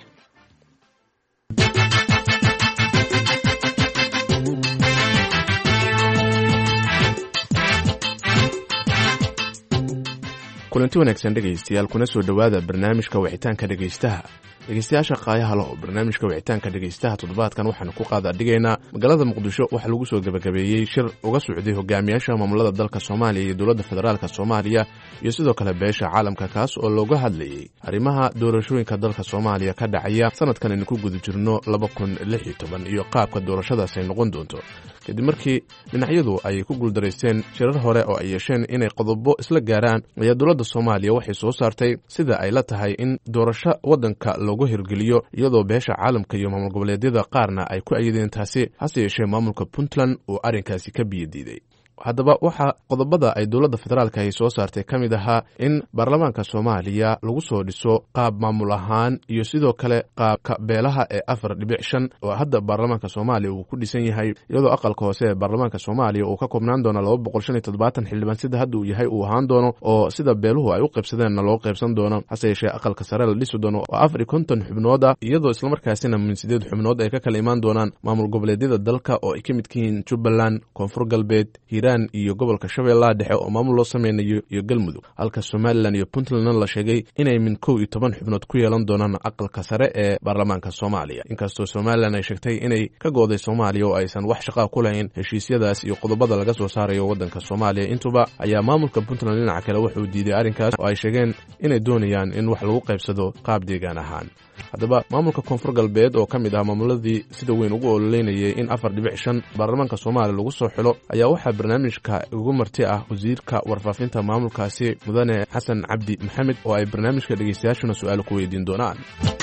kulanti wanaagsan dhegaystayaal, kuna soo dhowaada barnaamijka wicitaanka dhegaystaha. dhegeystayaasha qaayaha leh oo barnaamijka wicitaanka dhegaystaha toddobaadkan waxaanu ku qaadaadhigaynaa magaalada muqdisho waxaa lagu soo gebagabeeyey shir uga socday hogaamiyaasha maamulada dalka soomaaliya iyo dowladda federaalka soomaaliya iyo sidoo kale beesha caalamka, kaas oo looga hadlayey arrimaha doorashooyinka dalka soomaaliya ka dhacaya sanadkan aynu ku guda jirno 2016 iyo qaabka doorashadaas ay noqon doonto, kadib markii dhinacyadu ay ku guuldaraysteen shirar hore oo ay yeesheen inay qodobo isla gaaraan ayaa dowladda soomaaliya waxay soo saartay sida ay la tahay in doorasho waddanka loogu hirgeliyo, iyadoo beesha caalamka iyo maamul goboleedyada qaarna ay ku ayideen taasi, hase yeeshee maamulka puntland uu arrinkaasi ka biyadiiday. haddaba waxaa qodobada ay dowladda federaalka ay soo saartay ka mid ahaa in baarlamaanka soomaaliya lagu soo dhiso qaab maamul ahaan iyo sidoo kale qaabka beelaha ee 4.5 oo hadda baarlamaanka soomaaliya uu ku dhisan yahay, iyadoo aqalka hoose ee baarlamaanka soomaaliya uu ka koobnaan doono 275 xildhibaan sida hadda uu yahay uu ahaan doono, oo sida beeluhu ay u qaybsadeenna loo qaybsan doono, hase yeeshee aqalka sare la dhisi doono oo 54 xubnood ah, iyadoo islamarkaasina min 8 xubnood ay ka kala imaan doonaan maamul goboleedyada dalka oo ay ka mid yihiin Jubbaland, Koonfur Galbeed, iyo gobolka Shabeellaha Dhexe oo maamul loo sameynayo iyo Galmudug, halka Somaliland iyo Puntland la sheegay inay min 11 xubnood ku yeelan doonaan aqalka sare ee baarlamaanka Soomaaliya, inkastoo Somaliland ay sheegtay inay ka gooday Soomaaliya oo aysan wax shaqo ku lahayn heshiisyadaas iyo qodobada laga soo saarayo waddanka Soomaaliya. intuba ayaa maamulka Puntland dhinaca kale wuxuu diiday arrinkaas oo ay sheegeen inay doonayaan in wax lagu qaybsado qaab deegaan ahaan. haddaba maamulka Koonfur Galbeed oo ka mid ah maamuladii sida weyn ugu ololeynayay in 4.5 baarlamaanka Soomaaliya lagu soo xilo ayaa waxaa barnaamijka ugu marti ah wasiirka warfaafinta maamulkaasi mudane xasan cabdi maxamed oo ay barnaamijka dhegeystayaashuna su'aalo ku weydiin doonaan.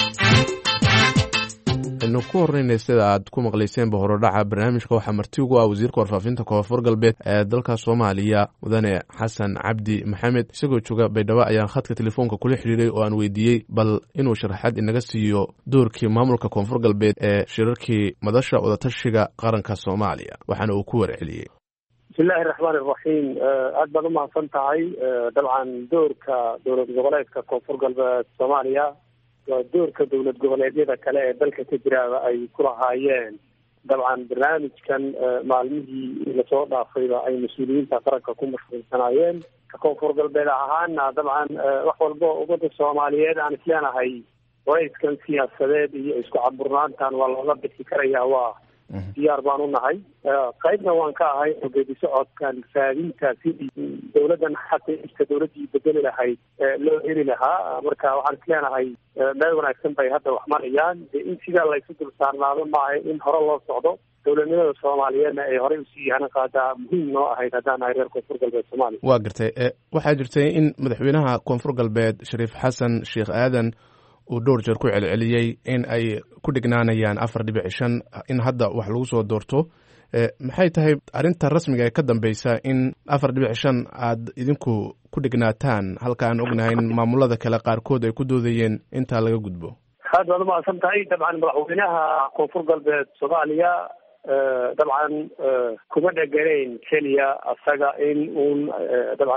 inu ku horreynay sida aad ku maqlayseenba horodhaca barnaamijka waxaa marti ugu ah wasiirka warfaafinta Koonfur Galbeed ee dalka Soomaaliya mudane xasan cabdi maxamed, isagoo jooga Baydhabo ayaan khadka telefoonka kula xiriiray oo aan weydiiyey bal inuu sharaxaad inaga siiyo doorkii maamulka Koonfur Galbeed ee shirarkii madasha wadatashiga qaranka Soomaaliya, waxaana uu ku warceliyey. bismillahi raxmaani raxiim. aad baad umahadsan tahay. dabcan doorka dowlad goboleedka Koonfur Galbeed Soomaaliya waa doorka dowlad goboleedyada kale ee dalka ka jiraaba ay ku lahaayeen. dabcan barnaamijkan maalmihii lasoo dhaafayba ay mas-uuliyiinta qaranka ku mashquulsanaayeen. ka Koonfur Galbeed ahaana dabcan wax walba ummadda Soomaaliyeed aan isleenahay warayskan siyaasadeed iyo isku caburnaantan waa looga bixi karayaa, waa diyaar baan u nahay. qaybna waan ka ahay geedi socodkan raadinta sidii dowladdan xaqiiqda dowladdii bedeli lahayd loo heli lahaa. marka waxaan isleenahay meel wanaagsan bay hadda wax marayaan. in sidaa laysu dul saarnaado maaha in hore loo socdo. dowladnimada Soomaaliyeedna ay horey usii yahan qaadaa muhiim noo ahayd haddaan nahay reer Koonfur Galbeed Soomaaliya. waa gartay. waxaa jirtay in madaxweynaha Koonfur Galbeed Shariif Xasan Sheekh Aadan uu dhowr jeer ku celceliyey in ay ku dhignaanayaan 4.5 in hadda wax lagu soo doorto. maxay tahay arrinta rasmiga ee ka dambeysa in 4.5 aad idinku ku dhignaataan, halka aan ognahay in maamulada kale qaarkood ay ku doodayeen intaa laga gudbo? aad baad umahadsan tahay. dabcan madaxweynaha Koonfur Galbeed Soomaaliya dabcan kuma dheganayn keliya asaga in uun dabcan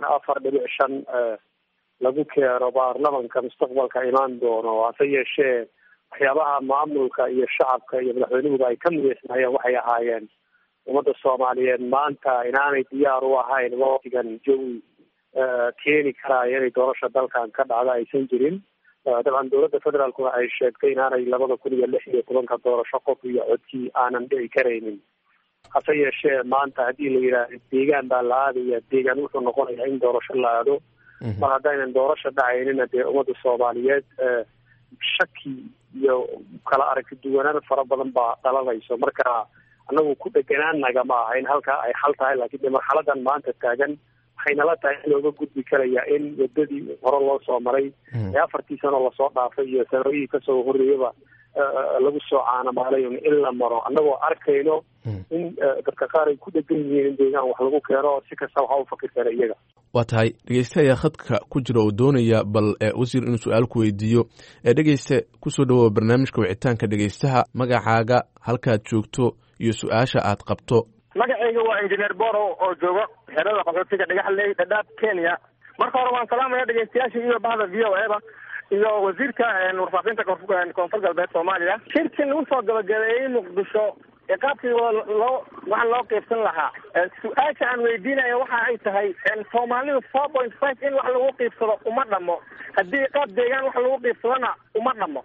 4.5 lagu keeno baarlamanka mustaqbalka imaan doono, hase yeeshee waxyaabaha maamulka iyo shacabka iyo madaxweynuhuba ay ka mideysnaayeen waxay ahaayeen ummadda Soomaaliyeed maanta inaanay diyaar u ahayn waqtigan jawi keeni karaayo inay doorasha dalkan ka dhacda aysan jirin. dabcan dowladda federaalkuna ay sheegtay inaanay 2016 doorasho qof iyo codkii aanan dhici karaynin. hase yeeshee maanta haddii la yidhaahdo deegaan baa la aadaya, deegaan wuxuu noqonayaa in doorasho la aado. mar haddaynan doorasho dhacaynina dee ummadda soomaaliyeed shaki iyo kala aragti duwanaan fara badan baa dhalanayso. marka annagu ku dheganaanaga ma aha in halkaa ay xal tahay, laakiin dee marxaladan maanta taagan waxaynala tahay in looga gudbi karaya in wadadii hore loo soo maray ee 4 sano lasoo dhaafay iyo sanooyihii kasoo horreeyaba lagu soo caanamaalay in la maro, annagoo arkayno in dadka qaar ay ku dhegan yihiin in deegaan wax lagu keeno si kasta waxa u fakir kara iyaga. waa tahay dhegeyste ayaa khadka ku jira oo doonaya bal wasiir inuu su-aal ku weydiiyo. dhegeyste kusoo dhawoa barnaamijka wicitaanka dhegeystaha, magacaaga, halkaad joogto iyo su-aasha aad qabto. magacayga waa injineer boro oo jooga xerada qaxootiga dhagaxley dhadhaab Kenya. marka hore waan salaamaya dhegeystayaasha iyo bahda VOA iyo wasiirka warfaafinta koonfur galbeed Soomaaliya. shirkin uu soo gabagabeeyay Muqdisho qaabkii waxaan loo qaybsan lahaa. su-aasha aan weydiinayo waxa ay tahay Soomaalidu 4.5 in wax lagu qaybsado uma dhamo, haddii qaab deegaan wax lagu qaybsadona uma dhamo.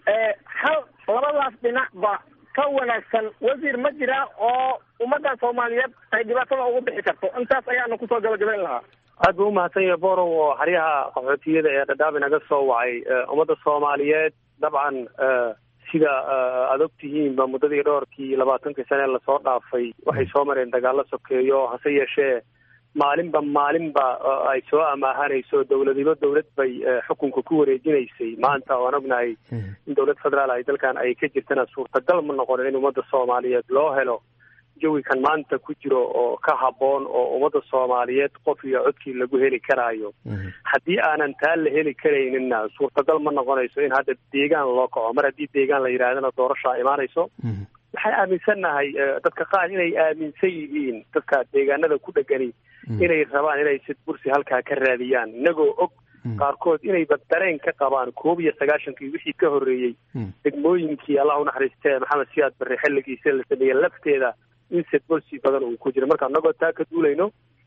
hal labadaas dhinacba ka wanaagsan wasiir ma jira oo ummadda Soomaaliyeed ay dhibaatada ugu bixi karto. intaas ayaanu kusoo gabagabeyn lahaa. aad buu umahadsan yahay borow oo xeryaha qaxootiyada ee dhadhaab inaga soo wacay. ummadda Soomaaliyeed dabcan sida aad ogtihiinba muddadii dhowrkii 20 sane lasoo dhaafay waxay soo mareen dagaalo sokeeyo, hase yeeshee maalinba ay soo amaahanayso dowlad bay xukunka ku wareejinaysay. maanta waan ognahay in dowlad federaal ay dalkan ay ka jirtana suurtagal ma noqonin in ummadda Soomaaliyeed loo helo jawikan maanta ku jiro oo ka habboon oo ummadda Soomaaliyeed qof iyo codkii lagu heli karaayo. haddii aanan taa la heli karaynina suurtagal ma noqonayso in hadda deegaan loo kaco. mar haddii deegaan la yidhaahdana doorashaa imaanayso. waxay aaminsannahay dadka qaar inay aaminsan yihiin dadka deegaanada ku dhegani inay rabaan inay sidbursi halkaa ka raadiyaan, inagoo og qaarkood inayba dareen ka qabaan 1991 wixii ka horreeyey degmooyinkii allah u naxariistee maxamed siyaad barre xilligiisa la sameeyey lafteeda in sidbursi badan uu ku jiro. marka annagoo taa ka duulayno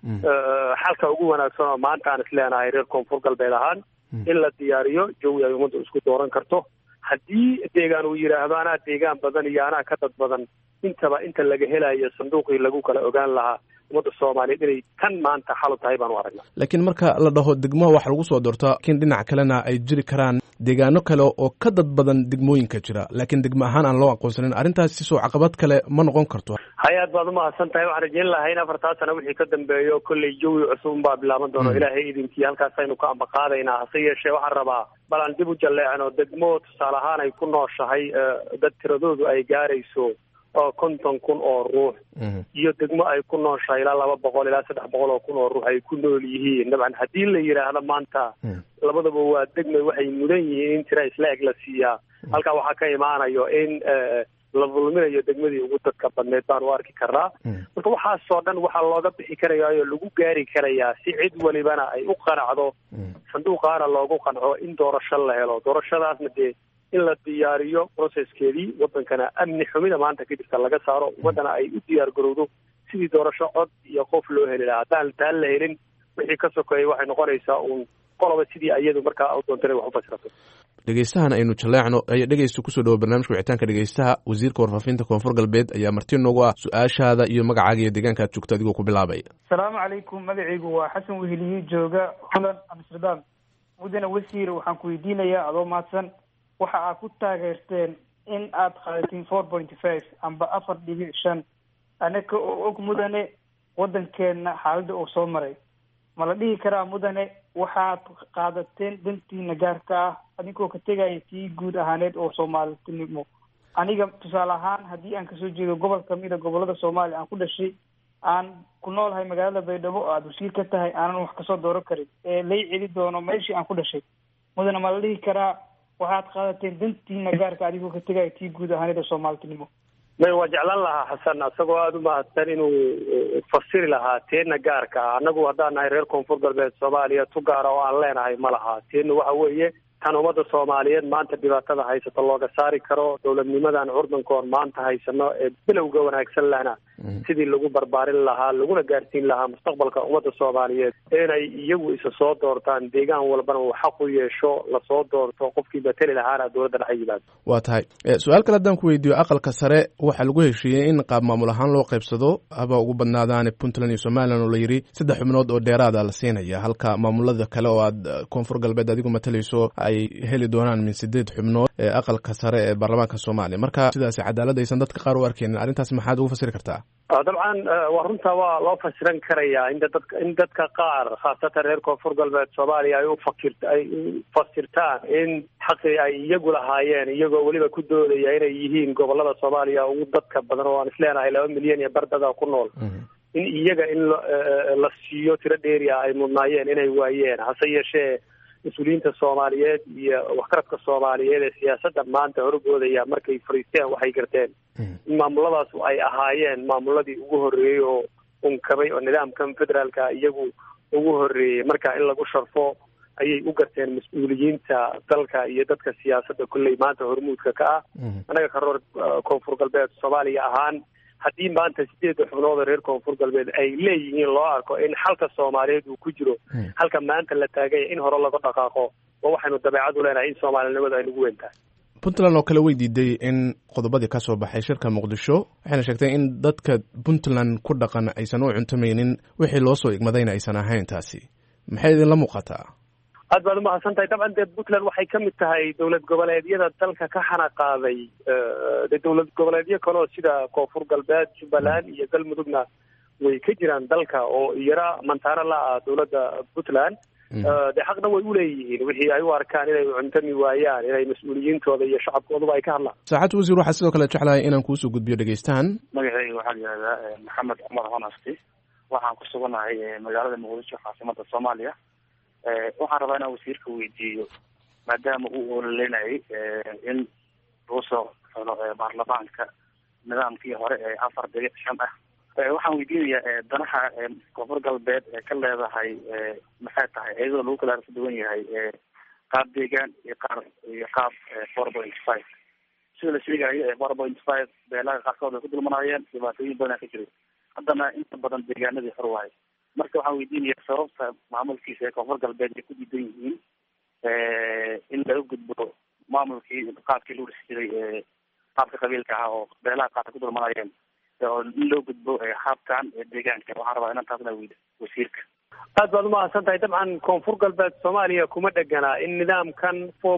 xalka ugu wanaagsan oo maanta aan isleenahay reer koonfur galbeed ahaan in la diyaariyo jawi ay ummaddu isku dooran karto. haddii deegaan uu yidhaahdo anaa deegaan badan iyo anaa ka dad badan, inta laga helayo sanduuqii lagu kala ogaan lahaa ummadda Soomaaliyeed inay tan maanta xal u tahay baan u aragnaa. laakiin marka la dhaho degmo wax lagu soo doorto, laakiin dhinac kalena ay jiri karaan deegaano kale oo ka dad badan degmooyinka jira, laakiin degmo ahaan aan loo aqoonsanin, arrintaasi soo caqabad kale ma noqon karto? hay-ad baad umahadsan tahay. waxaan rajeyn lahaa in 4 sano wixii ka dambeeyo kolley jawi cusub baa bilaaban doono. ilaahay idinkii halkaasaynu ka ambaqaadaynaa. hase yeeshee waxaan rabaa bal aan dib u jalleecno degmo tusaale ahaan ay ku nooshahay dad tiradoodu ay gaarayso oo 50,000 oo ruux iyo degmo ay ku nooshahay ilaa 200 ilaa 300 oo kun oo ruux ay ku nool yihiin. dabcan haddii la yidhaahdo maanta labadaba waa degmay waxay mudan yihiin in tira isla eg la siiyaa, halkaa waxaa ka imaanayo in la dulminayo degmadii ugu dadka badneed baan u arki karnaa. marka waxaasoo dhan waxaa looga bixi karayaayo lagu gaari karayaa si cid walibana ay u qanacdo, sanduuqaana loogu qanco in doorasho la helo. doorashadaasna dee in la diyaariyo processkeedii, wadankana amni xumida maanta ka jirta laga saaro, ummadana ay u diyaar garowdo sidii doorasho cod iyo qof loo heli lahaa. haddaan taa la helin wixii ka sokeeyay waxay noqonaysaa uun qoloba sidii iyadu markaa u doontana wax u fasirato. dhegeystahan aynu jaleecno ayaa dhegeysta kusoo dhawo barnaamijka wicitaanka dhegeystaha. wasiirka warfaafinta koonfur galbeed ayaa marti noogu ah. su-aashaada iyo magacaaga iyo deegaanka aad joogto adigoo ku bilaabay. asalaamu calaykum, magacaygu waa xasan weheliye jooga Holland Amsterdam. mudane wasiir, waxaan ku weydiinayaa adoo mahadsan, waxa aad ku taageerteen in aad qaadatiin 4.5 amba 4.5. anaka oo og mudane wadankeena xaaladda uu soo maray, ma la dhihi karaa mudane waxaad qaadateen dantiina gaarka ah adinkoo ka tegaya tii guud ahaaneed oo Soomaalinimo? aniga tusaale ahaan haddii aan kasoo jeedo gobol kamid a gobolada Soomaaliya aan ku dhashay, aan ku noolahay magaalada Baydhabo oo aad wasiir ka tahay, aanan wax kasoo dooran karin ee lay celi doono meeshii aan ku dhashay, mudane ma la dhihi karaa waxaad qaadateen dantiina gaarka adigoo ka tegaya tii guud ahaaneed oo Soomaalinimo? may waa jeclaan lahaa xasan asagoo aada u mahadsan inuu fasiri lahaa teena gaarka ah. annagu haddaan nahay reer koonfur galbeed Soomaaliya tu gaara oo aan leenahay ma laha. teena waxa weeye tan ummadda soomaaliyeed maanta dhibaatada haysata looga saari karo dowladnimadan curdankoon maanta haysano ee bilowga wanaagsan lehna sidii lagu barbaarin lahaa laguna gaarsiin lahaa mustaqbalka ummadda soomaaliyeed inay iyagu isa soo doortaan deegaan walbana uu xaq u yeesho lasoo doorto qofkii mateli lahaana dowladda dhex yimaado. waa tahay su-aal kale haddaan ku weydiiyo aqalka sare waxaa lagu heshiiyey in qaab maamul ahaan loo qaybsado haba ugu badnaadaan puntland iyo somalilan oo la yidhi 3 xubnood oo dheeraada la siinaya halka maamulada kale oo aad koonfur galbeed adigu matalayso ay heli doonaan min 8 xubnood ee aqalka sare ee baarlamaanka soomaaliya marka sidaas cadaalad aysan dadka qaar u arkeenin arrintaas maxaad ugu fasiri kartaa? dabcan waa runtaa waa loo fasiran karayaa in dadka qaar khaasatan reer koonfur galbeed soomaaliya ay u fasirtaan in xaqii ay iyagu lahaayeen iyagoo weliba ku doodaya inay yihiin gobolada soomaaliya ugu dadka badan oo aan isleenahay 2 milyan iyo bardada ku nool in iyaga in la siiyo tiro dheeriya ay mudnaayeen inay waayeen hase yeeshee mas-uuliyiinta soomaaliyeed iyo waxqabadka soomaaliyeed ee siyaasadda maanta horgoodaya markay fariisteen waxay garteen in maamuladaas ay ahaayeen maamuladii ugu horreeyey oo unkabay oo nidaamkan federaalka iyagu ugu horreeyey marka in lagu sharfo ayay u garteen mas-uuliyiinta dalka iyo dadka siyaasadda kulley maanta hormuudka ka ah annaga karoor koonfur galbeed soomaaliya ahaan haddii maanta 8 xubnood oo reer koonfur galbeed ay leeyihiin loo arko in xalka soomaaliyeed uu ku jiro halka maanta la taagaya in hore laga dhaqaaqo oo waxaynu dabeecad u leenahay in soomaalinimadu ay nagu weyn tahay. puntland oo kale way diiday in qodobadii ka soo baxay shirka muqdisho waxayna sheegtay in dadka puntland ku dhaqan aysan u cuntamaynin wixii loo soo igmadayna aysan ahayn taasi maxay idinla muuqataa? aad baad umahadsan tahay dabcan dee puntland waxay ka mid tahay dowlad goboleedyada dalka ka xana qaaday dee dowlad goboleedyo kaleo sida koonfur galbeed jubbaland iyo galmudugna way ka jiraan dalka oo yara mantaano la ah dowladda puntland dee xaqna way uleeyihiin wixii ay u arkaan inay cuntami waayaan inay mas-uuliyiintooda iyo shacabkooduba ay ka hadlaan. saacad wasiir waxaa sidoo kale jeclahay inaan kuusoo gudbiyo dhegeystahan. magacayga waxaa yihahdaa maxamed cumar honasti waxaan ku suganahay magaalada muqdisho caasimada soomaaliya. waxaan rabaa inaan wasiirka weydiiyo maadaama uu ololeynayay in lagu soo xulo baarlamaanka nidaamkii hore ee 4.5 ah waxaan weydiinayaa danaha koonfur galbeed ee ka leedahay maxay tahay iyadoo lagu kala aragti duwan yahay qaab deegaan iyo qaab 4.5 sida la sheegayo 4.5 beelaha qaarkood ay ku dulmanayeen dhibaatooyin badan ka jiray haddana inta badan deegaanadii hore waaye marka waxaan weydiinayaa sababta maamulkiisa ee koonfur galbeed ay ku diidan yihiin in laga gudbo maamulkii qaabkii lagu dhisi jiray qaabka qabiilka ah oo beelaha qaar ay ku dulmanayeen oo in loo gudbo habkan deegaanka waxaan rabaa inaan taasna weydo wasiirka. aad baad umahadsan tahay dabcan koonfur galbeed soomaaliya kuma dheganaa in nidaamkan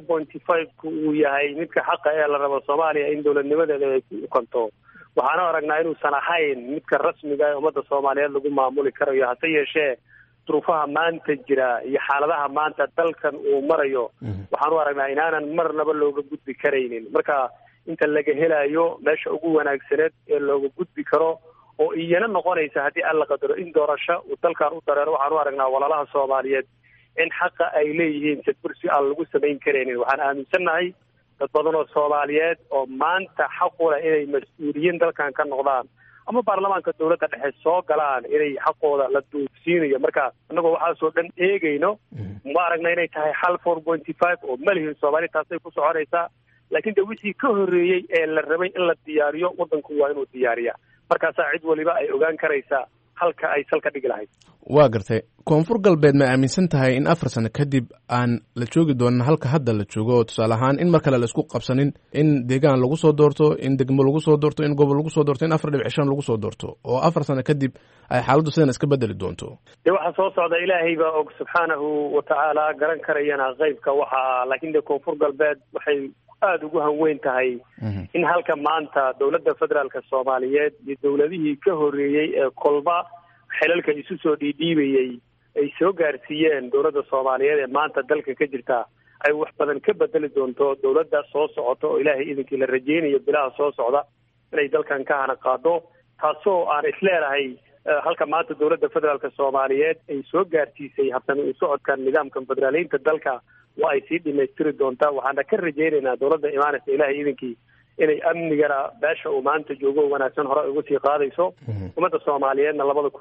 4.5 uu yahay midka xaqa ee la rabo soomaaliya in dowladnimadeeda ay ku ukanto waxaana aragnaa inuusan ahayn midka rasmiga ee ummadda soomaaliyeed lagu maamuli karayo hase yeeshee duruufaha maanta jira iyo xaaladaha maanta dalkan uu marayo waxaanu aragnaa inaanan marnaba looga gudbi karaynin marka inta laga helayo meesha ugu wanaagsaneed ee looga gudbi karo oo iyana noqonaysa haddii aan la qadaro in doorasho uu dalkan u dareero waxaanu aragnaa walaalaha soomaaliyeed in xaqa ay leeyihiin sadbursi aan lagu samayn karaynin waxaan aaminsannahay dad badan oo soomaaliyeed oo maanta xaq u leh inay mas-uuliyiin dalkan ka noqdaan ama baarlamaanka dowladda dhexe soo galaan inay xaqooda la duufsiinayo marka annagoo waxaasoo dhan eegayno ma aragna inay tahay xal 4.5 oo malihin soomaaliya taasay ku soconaysaa laakiin de wixii ka horreeyey ee la rabay in la diyaariyo waddanku waa inuu diyaariyaa markaasaa cid waliba ay ogaan karaysaa halka ay salka dhigi lahayd. waa gartay koonfur galbeed ma aaminsan tahay in 4 sano kadib aan la joogi doonin halka hadda la joogo oo tusaale ahaan in mar kale la isku qabsanin in deegaan lagu soo doorto in degmo lagu soo doorto in gobol lagu soo doorto in 4.5 lagu soo doorto oo 4 sano kadib ay xaaladdu sidan iska bedeli doonto? dee waxaa soo socda ilaahay baa og subxaanahu watacaala garan karayana qeybka waxaa laakiin dee koonfur galbeed waxay aada ugu hanweyn tahay in halka maanta dowladda federaalka soomaaliyeed iyo dowladihii ka horreeyey ee kolba xilalka isu soo dhiidhiibayey ay soo gaarsiiyeen dowladda soomaaliyeed ee maanta dalka ka jirta ay wax badan ka bedeli doonto dowladda soo socota oo ilaahay idinkii la rajeynayo bilaha soo socda inay dalkan ka hana qaado taasoo aan isleenahay halka maanta dowladda federaalka soomaaliyeed ay soo gaarsiisay habsami u socodkan nidaamkan federaaliyiinta dalka waa ay sii dhamaystiri doontaa waxaana ka rajeynaynaa dowladda imaanaysa ilaahay idinkii inay amnigana beesha uu maanta joogo wanaagsan hore ugu sii qaadayso ummadda soomaaliyeedna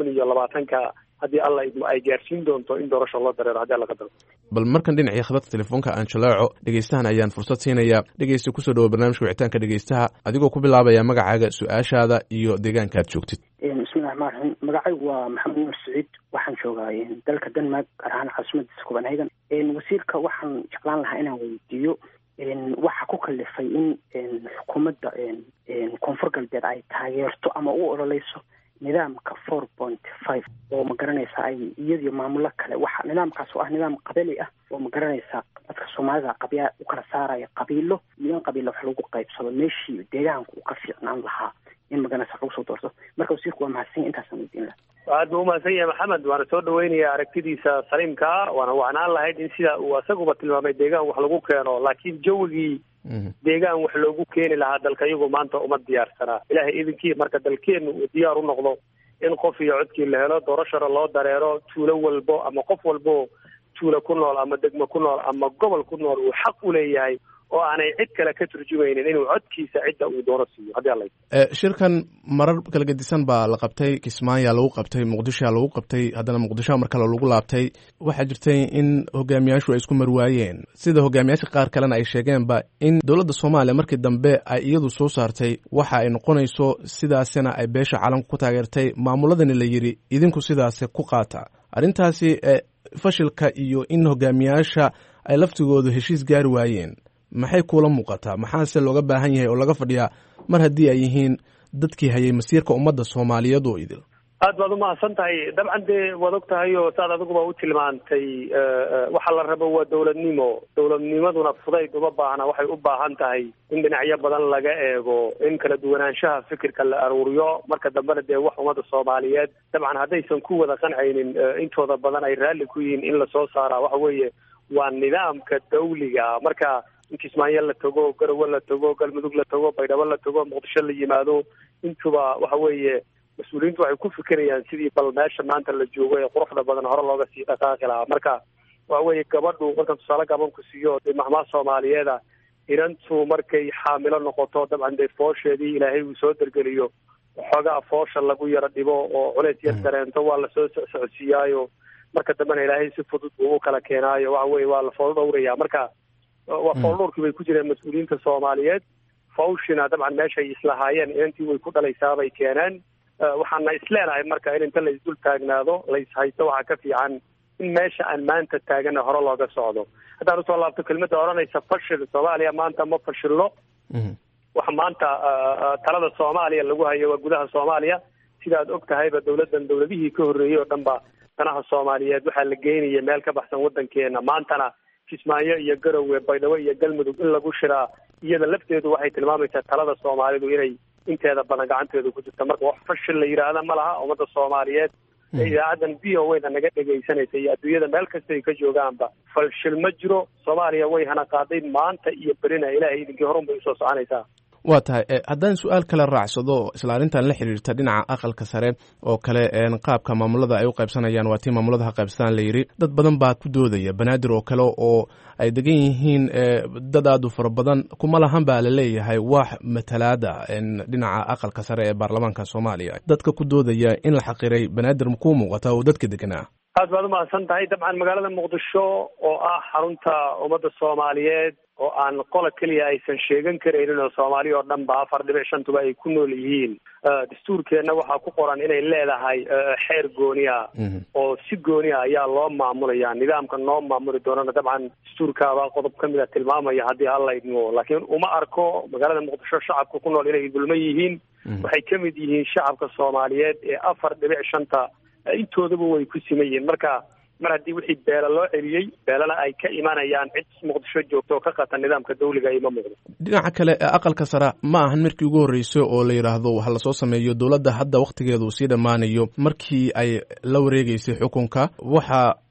2020 haddii alla idmo ay gaarsiin doonto in doorasho loo dareero haddii alla qadaro. bal markan dhinacii khadadka telefoonka aan jalaaco dhegeystahan ayaan fursad siinayaa. dhegeysta kusoo dhawo barnaamijka wicitaanka dhegeystaha adigoo ku bilaabaya magacaaga, su-aashaada iyo deegaanka aad joogtid. bismillahi rahmaan rahiim. magacaygu waa maxamed nuur saciid, waxaan joogaa dalka denmark, gaar ahaan caasimadiisa copenhagen. wasiirka waxaan jeclaan lahaa inaan weydiiyo waxa ku kalifay in xukuumadda koonfur galbeed ay taageerto ama u ololeyso nidaamka 4.5 oo ma garanaysa ay iyadiyo maamulo kale waxa nidaamkaas oo ah nidaam qabali ah oo ma garanaysa dadka Soomaalida qabya u kala saaraya qabiilo qabiilo wax lagu qaybsado meeshii deegaanka uu ka fiicnaan lahaa in ma garanaysa lagu soo doorto. marka wasiirku waa mahadsan intaas aan weydiin lahaa. aad buu umahadsan yahay maxamed, waana soo dhaweynayaa aragtidiisa saliimka, waana wacnaan lahayd in sida uu asaguba tilmaamay deegaan wax lagu keeno, laakiin jawigii deegaan wax loogu keeni lahaa dalka iyagu maanta uma diyaarsanaa. ilaahay idinkii marka dalkeenu uu diyaar u noqdo in qof iyo codkii la helo, doorashada loo dareero, tuulo walbo ama qof walbo tuulo ku nool ama degmo ku nool ama gobol ku nool uu xaq u leeyahay oo aanay cid kale ka turjumaynin inuu codkiisa cidda uu doono siiyo haddii alla shirkan marar kala gedisan baa la qabtay, kismaayo lagu qabtay, muqdisho lagu qabtay, haddana muqdisho mar kale lagu laabtay. waxaa jirtay in hogaamiyaashu ay isku marwaayeen, sida hogaamiyaasha qaar kalena ay sheegeenba in dowladda Soomaaliya markii dambe ay iyadu soo saartay waxa ay noqonayso sidaasina ay beesha caalamka ku taageertay, maamuladani la yiri idinku sidaas ku qaata. arrintaasi fashilka iyo in hogaamiyaasha ay laftigoodu heshiis gaari waayeen maxay kula muuqataa? maxaase looga baahan yahay oo laga fadhiyaa mar haddii ay yihiin dadkii hayay masiirka ummadda Soomaaliyeed oo idil? aad baad umahadsan tahay. dabcan dee waad og tahay oo saad adiguba u tilmaantay waxa la rabo waa dowladnimaduna fudayd uma baahna, waxay u baahan tahay in dhinacyo badan laga eego, in kala duwanaanshaha fikirka la aruuriyo, marka dambena dee wax ummadda Soomaaliyeed dabcan haddaysan ku wada qancaynin intooda badan ay raalli ku yihiin in lasoo saaraa waxa weeye waa nidaamka dawliga. marka in Kismaayo la tago, Garowe la tago, Galmudug la tago, Baydhabo la tago, Muqdisho la yimaado, intuba waxa weeye mas-uuliyiintu waxay ku fikirayaan sidii bal meesha maanta la joogo ee quruxda badan hore looga sii dhaqaaqi lahaa. marka waxa weeye gabadhu markan tusaale gaban ku siiyo dee mahmaa Soomaaliyeeda inantu markay xaamilo noqoto dabcan dee foosheedii ilaahay uu soo dergeliyo waxoogaa foosha lagu yara dhibo oo culays yar dareento waa lasoo socodsiiyaayo, marka dambena ilaahay si fudud uu u kala keenaayo, waxa weeye waa la fool dhowrayaa. marka waa fool dhowrkii bay ku jireen mas-uuliyiinta Soomaaliyeed. fawshina dabcan meeshay islahaayeen inantii way ku dhalaysaabay keeneen. waxaana isleenahay marka in inta la isdul taagnaado la ishaysto waxaa ka fiican in meesha aan maanta taagana hore looga socdo. haddaan usoo laabto kelmadda odhanaysa fashil, Soomaaliya maanta ma fashilno. waxa maanta talada Soomaaliya lagu hayo waa gudaha Soomaaliya. sidaad og tahayba dowladihii ka horreeyey oo dhan ba danaha Soomaaliyeed waxaa la geynaya meel ka baxsan waddankeena. maantana Kismaayo iyo Garowe, Baydhabo iyo Galmudug in lagu shiraa iyada lafteedu waxay tilmaamaysaa talada Soomaalidu inay inteeda badan gacanteedu ku jirta. marka wax fashil la yidhaahda ma laha. ummadda Soomaaliyeed ee idaacadan VOA-da naga dhegaysanaysa iyo adduunyada meel kasta ay ka joogaanba fashil ma jiro. Soomaaliya way hana qaaday maanta iyo berina ilaahay idinkii horun bay usoo soconaysaa. waa tahay haddaan su-aal kale raacsado isla arrintan la xiriirta dhinaca aqalka sare oo kale qaabka maamulada ay u qaybsanayaan waa tii maamulada ha qaybsadaan la yidhi. dad badan baa ku doodaya banaadir oo kale oo ay degan yihiin dad aad u fara badan kuma lahan baa la leeyahay wax matalaada dhinaca aqalka sare ee baarlamaanka Soomaaliya. dadka ku doodaya in la xaqiray banaadir ma ku muuqata oo dadka deganaa? aad baad umahadsan tahay. dabcan magaalada Muqdisho oo ah xarunta ummadda Soomaaliyeed oo aan qola keliya aysan sheegan karaynin oo Soomaaliya oo dhan ba 4.5 ay ku nool yihiin. dastuurkeena waxaa ku qoran inay leedahay xeer gooni ah oo si gooni ah ayaa loo maamulaya. nidaamka noo maamuli doonana dabcan dastuurkaaba qodob ka mid a tilmaamaya haddii alla idmo, laakiin uma arko magaalada Muqdisho shacabka ku nool inay dulman yihiin. waxay ka mid yihiin shacabka Soomaaliyeed ee 4.5 intoodaba way ku siman yihiin. marka mar haddii wixii beela loo celiyey beelana ay ka imanayaan cid Muqdisho joogto oo ka qata nidaamka dawliga ima muuqdo. dhinaca kale aqalka sare ma ahan markii ugu horreysay oo la yidhaahdo waxa lasoo sameeyo dowladda hadda wakhtigeedu sii dhammaanayo. markii ay la wareegeysay xukunka waxaa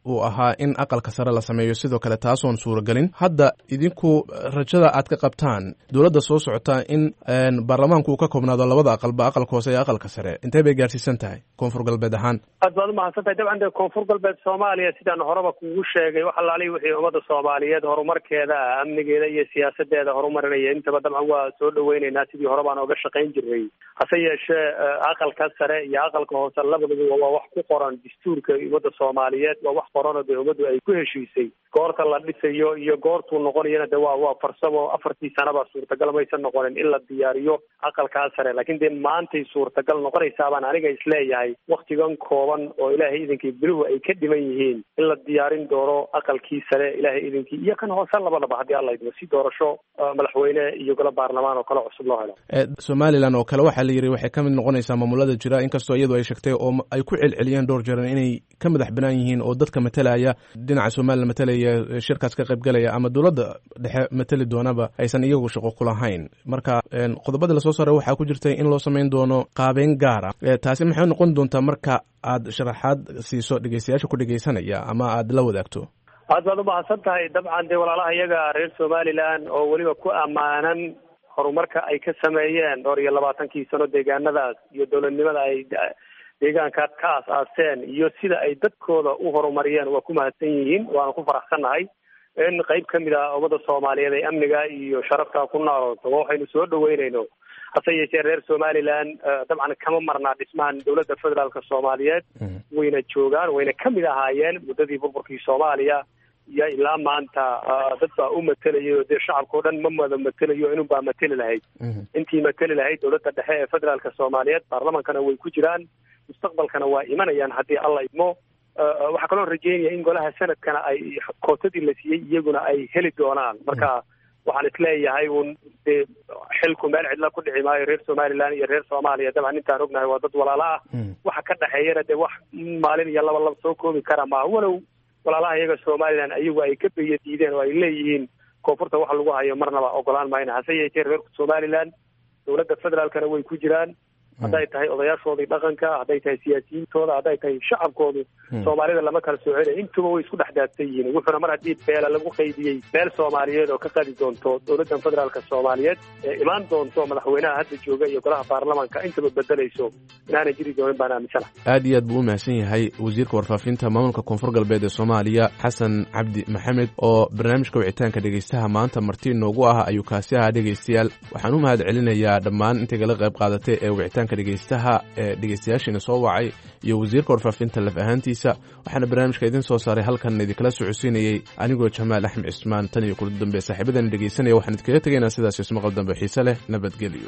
uu ahaa in aqalka sare la sameeyo sidoo kale taasoon suuragelin hadda idinku rajada aad ka qabtaan dowladda soo socota in baarlamaanku uu ka koobnaado labada aqalba aqalka hoose iyo aqalka sare intee bay gaarsiisan tahay koonfur galbeed ahaan aad baad umahadsan tahay dabcan dee koonfur galbeed soomaaliya sidaan horeba kugu sheegay wax alaalihi wixii ummadda soomaaliyeed horumarkeeda amnigeeda iyo siyaasadeeda horumarinaya intaba dabcan waa soo dhaweyneynaa sidii hore baan oga shaqayn jirnay hase yeeshee aqalka sare iyo aqalka hoose labaduba waa wax ku qoran dastuurka ummadda soomaaliyeed waa wax qoran oo dee ummaddu ay ku heshiisay goorta la dhisayo iyo goortuu noqonayana de waa farsamo 4 sanaba suurtagal maysan noqonin in la diyaariyo aqalkaa sare laakiin dee maantay suurtagal noqonaysaa baan aniga isleeyahay waktigan kooban oo ilaahay idinkii biluhu ay ka dhiman yihiin in la diyaarin doono aqalkii sare ilaahay idinkii iyo kan hoose labadaba haddii alla idmo si doorasho madaxweyne iyo golo baarlamaan oo kale cusub loo helo somalilan oo kale waxaa la yidhi waxay ka mid noqonaysaa maamulada jira inkastoo iyadu ay sheegtay oo ay ku celceliyeen dhowr jeeran inay ka madax banaan yihiin oo dadka matalaya dhinaca somalilan matalaya shirkaas ka qaybgalaya ama dowladda dhexe matali doonaba aysan iyagu shaqo ku lahayn marka qodobadii lasoo saaray waxaa ku jirtay in loo samayn doono qaabeyn gaara taasi maxay noqon doontaa marka aad sharaxaad siiso dhegeystayaasha ku dhegeysanaya ama aad la wadaagto aad baad umahadsan tahay dabcan dee walaalaha iyaga reer somalilan oo weliba ku ammaanan horumarka ay ka sameeyeen dhowr iyo 20 sano deegaanadaas iyo dowladnimada ay deegaankaad ka aas-aaseen iyo sida ay dadkooda u horumariyeen waa ku mahadsan yihiin waana ku faraxsannahay in qayb ka mid ah ummada soomaaliyeed ay amniga iyo sharafka ku noolooto waxaynu soo dhaweynayno hase yeeshee reer somalilan dabcan kama marnaa dhismahan dowladda federaalka soomaaliyeed wayna joogaan wayna ka mid ahaayeen muddadii burburkii soomaaliya iyo ilaa maanta dad baa u matelayo dee shacabka o dhan ma wada matelayo inun baa mateli lahayd intii mateli lahayd dowladda dhexe ee federaalka soomaaliyeed baarlamankana way ku jiraan mustaqbalkana waa imanayaan haddii alla idmo waxaa kaloo rajeynaya in golaha sanadkana ay kootadii la siiyey iyaguna ay heli doonaan marka waxaan isleeyahay un dee xilku meel cidla ku dhici maayo reer somalilan iyo reer soomaaliya dabcan intaan ognahay waa dad walaala ah waxa ka dhexeeyana dee wax maalin iyo laba soo koobi kara maaha walow walaalaha iyaga somalilan ayagu ay ka beya diideen oo ay leeyihiin koonfurta wax lagu hayo marnaba ogolaan mayna hase yeeshee reerka somalilan dowladda federaalkana way ku jiraan hadday tahay odayaashoodii dhaqanka hadday tahay siyaasiyiintooda hadday tahay shacabkoodu soomaalida lama kala soocinay intuba way isku dhex daadsan yihiin wuxuuna mar haddii beela lagu qaydiyey beel soomaaliyeed oo ka qadi doonto dowladdan federaalka soomaaliyeed ee imaan doonto madaxweynaha hadda jooga iyo golaha baarlamaanka intaba bedelayso inaanay jiri doonin baan aaminsanahay aad iyo aad buu u mahadsan yahay wasiirka warfaafinta maamulka koonfur galbeed ee soomaaliya xasan cabdi maxamed oo barnaamijka wicitaanka dhegeystaha maanta marti inoogu ah ayuu kaasi ahaa dhegeystayaal waxaan u mahad celinayaa dhammaan intay kala qayb qaadatay ee wicitaanka dhegeystaha ee dhegeystayaashiina soo wacay iyo wasiirka warfaafinta laf ahaantiisa waxaana barnaamijka idin soo saaray halkan idinkala socodsiinayay anigoo jamaal axmed cismaan tan iyo kula dambe saaxiibadan dhegeysanaya waxaan idinkaga tegaynaa sidaas ismaqal dambe xiise leh nabadgelyo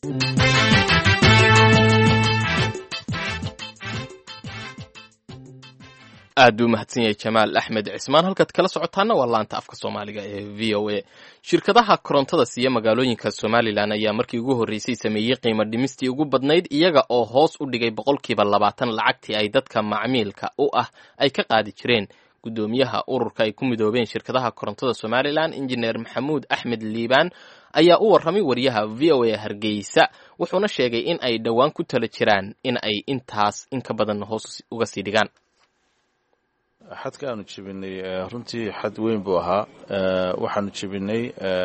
aad buu mahadsan yahay jamaal axmed cismaan halkaad kala socotaana waa laanta afka soomaaliga ee v o a shirkadaha korontada siiya magaalooyinka somalilan ayaa markii ugu horreysay sameeyey qiimo dhimistii ugu badnayd iyaga oo hoos u dhigay 20% lacagtii ay dadka macmiilka u ah ay ka qaadi jireen guddoomiyaha ururka ay ku midoobeen shirkadaha korontada somalilan injineer maxamuud axmed liibaan ayaa u warramay wariyaha v o a hargeysa wuxuuna sheegay in ay dhowaan ku tala jiraan in ay intaas in ka badan hoos uga sii dhigaan xadka aanu jebinay runtii xad weyn buu ahaa waxaanu jebinay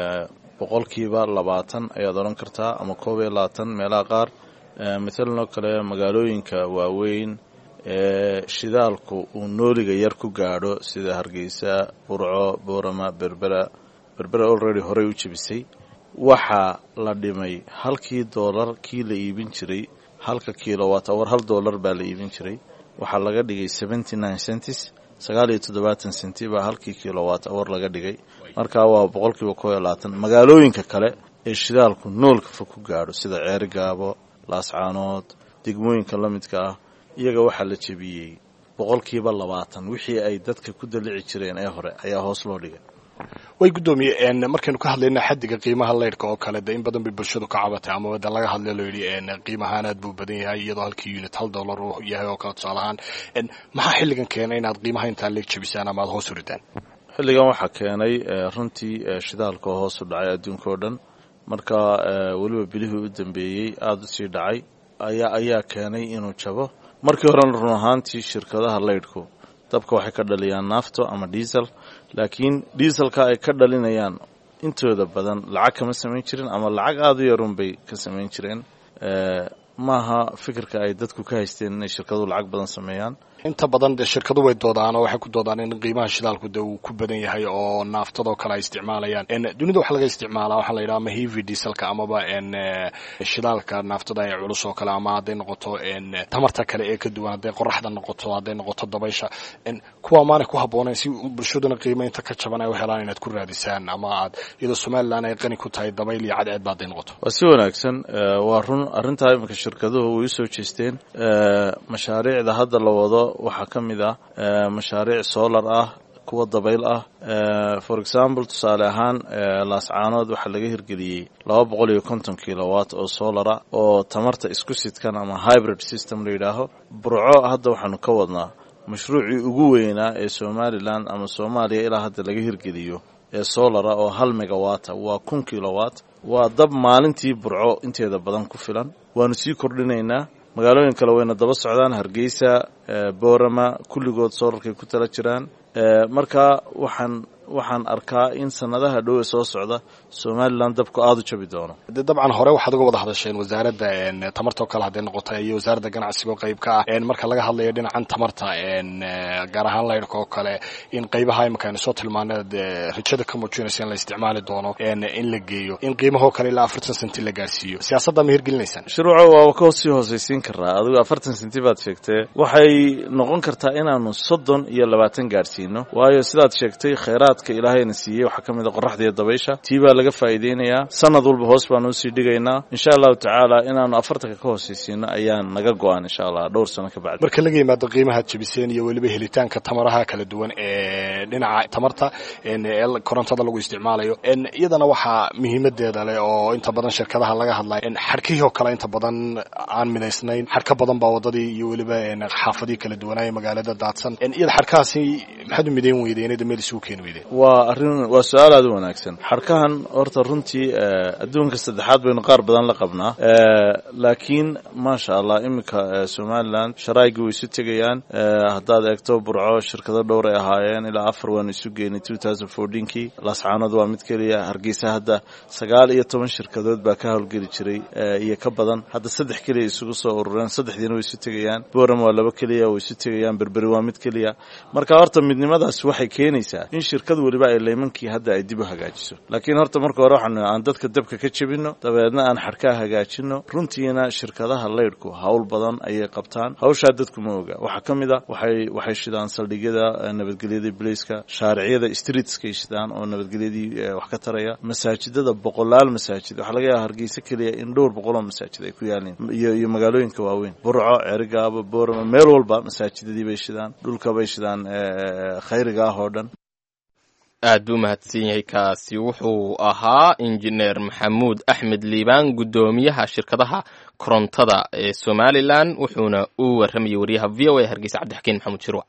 20% ayaad odhan kartaa ama 20 meelaha qaar maalan oo kale magaalooyinka waaweyn ee shidaalku uu nooliga yar ku gaadho sida hargeysa burco boorama berbera already horey u jebisay waxaa la dhimay halkii doolar kii la iibin jiray halka kilowatt hour $1 baa la iibin jiray waxaa laga dhigay 79 cents 79 senti baa halkii kilowatt hour laga dhigay markaa waa 20% magaalooyinka kale ee shidaalku noolka fog ku gaadho sida ceerigaabo laascaanood degmooyinka la midka ah iyaga waxaa la jebiyey 20% wixii ay dadka ku dalici jireen ee hore ayaa hoos loo dhigay way guddoomiye markaynu ka hadlayna xaddiga qiimaha leyrhka oo kale de in badan bay bulshadu ka cabatay amaba de laga hadlay loo yidhi qiimahaan aad buu badan yahay iyadoo halkii unit $1 uu yahay oo kale tusaale ahaan maxaa xilligan keenay inaad qiimaha intaa leeg jebisaan ama aad hoos u ridaan xilligan waxaa keenay runtii shidaalka oo hoos u dhacay adduunka oo dhan marka weliba bilihii u dambeeyey aada u sii dhacay ayaa keenay inuu jabo markii horena run ahaantii shirkadaha leyrhku dabka waxay ka dhaliyaan naafto ama diesel laakiin dieselka ay ka dhalinayaan intooda badan lacag kama samayn jirin ama lacag aada u yarun bay ka samayn jireen maaha fikirka ay dadku ka haysteen inay shirkaduhu lacag badan sameeyaan inta badan dee shirkadu way doodaan oo waxay ku doodaan in qiimaha shidaalku dee uu ku badan yahay oo naaftadoo kale ay isticmaalayaan dunida waxa laga isticmaalaa waxaa la yidhaha ama heavy dieselka amaba shidaalka naaftada ee culus oo kale ama hadday noqoto tamarta kale ee ka duwan hadday qoraxda noqoto hadday noqoto dabaysha kuwa maanay ku habboonayn si bulshaduna qiimaynta ka jaban ay u helaan inaad ku raadisaan ama aad iyadoo somalilan ay qani ku tahay dabayl iyo cadceed ba hadday noqoto waa si wanaagsan waa run arrintaa iminka shirkaduhu way usoo jeesteen mashaariicda hadda la wado waxaa ka mid ah mashaariic solar ah kuwa dabayl ah for example tusaale ahaan laascaanood waxaa laga hirgeliyey 250 kilowatt oo solara oo tamarta isku sidkan ama hybrid system la yidhaaho burco hadda waxaanu ka wadnaa mashruucii ugu weynaa ee somalilan ama soomaaliya ilaa hadda laga hirgeliyo ee solara oo 1 megawatt waa 1 kilowatt waa dab maalintii burco inteeda badan ku filan waanu sii kordhinaynaa magaalooyin kale wayna daba socdaan hargeysa boorama kulligood solarkay ku tala jiraan marka waxaan arkaa in sanadaha dhow ee soo socda somalilan dabku aada u jabi doono de dabcan hore waxaad uga wada hadasheen wasaaradda tamarta oo kale hadday noqota iyo wasaaradda ganacsiga oo qayb ka ah marka laga hadlayo dhinacan tamarta gaar ahaan laydhka oo kale in qaybaha imika aynu soo tilmaaneed rajada ka muujinaysa in la isticmaali doono in la geeyo in qiimahoo kale ilaa 40 senti la gaarsiiyo siyaasadda ma hirgelinaysaan shuruuco waa ka sii hoosaysiin karaa adigu 40 senti baad sheegtee waxay noqon kartaa inaanu 30 iyo 20 gaarsiino waayo sidaad sheegtay kheyraadka ilaahayna siiyey waxaa ka mid a qoraxda iyo dabaysha tii baa laga faa'iideynayaa sanad walba hoos baanu usii dhigaynaa insha allahu tacaala inaanu 40 ka hoosaysiino ayaan naga go-an insha allah dhowr sano ka bacdi marka laga yimaado qiimaha jabiseen iyo weliba helitaanka tamaraha kala duwan ee dhinaca tamarta korontada lagu isticmaalayo iyadana waxaa muhiimadeeda leh oo inta badan shirkadaha laga hadlayo xarkihii oo kale inta badan aan midaysnayn xarka badan baa wadadii iyo weliba xaafadii kala duwanaaye magaalada daadsan iyada xarkahaasi maxaad u midayn weydeen meel isugu keeni weydeen waa su-aal aad u wanaagsan xarkahan horta runtii adduunka saddexaad baynu qaar badan la qabnaa laakiin maasha allah iminka somalilan sharaaygi way isu tegayaan haddaad eegto burco shirkado dhowr ay ahaayeen ilaa 4 waanu isu geynay 2014kii laascaanood waa mid keliya hargeysa hadda 19 shirkadood baa ka howlgeli jiray iyo ka badan hadda 3 keliya isugu soo urureen 3diina way isu tegayaan boram waa 2 keliya way isu tegayaan berberi waa mid keliya marka horta midnimadaas waxay keenaysaa in shirkad waliba ay leemankii hadda ay dib u hagaajiso laakiin horta marka hore aan dadka dabka ka jabino dabeedna aan xarkaa hagaajino runtiina shirkadaha leydhku hawl badan ayay qabtaan hawshaa dadku ma oga waxaa ka mid a waxay shidaan saldhigyada nabadgelyada biliiska shaariciyada streetskay shidaan oo nabadgelyadii wax ka taraya masaajidada boqolaal masaajid waxaa laga yaaba hargeysa keliya in dhowr boqoloo masaajid ay ku yaaleen iyo magaalooyinka waaweyn burco cerigaabo boorama meel walba masaajidadii bay shidaan dhulka bay shidaan khayriga ah oo dhan aad buu mahadsan yahay kaasi wuxuu ahaa injineer maxamuud axmed liibaan guddoomiyaha shirkadaha korontada ee somalilan wuxuuna u warramayay wariyaha v o a hargeysa cabdixakiin maxamuud shirwac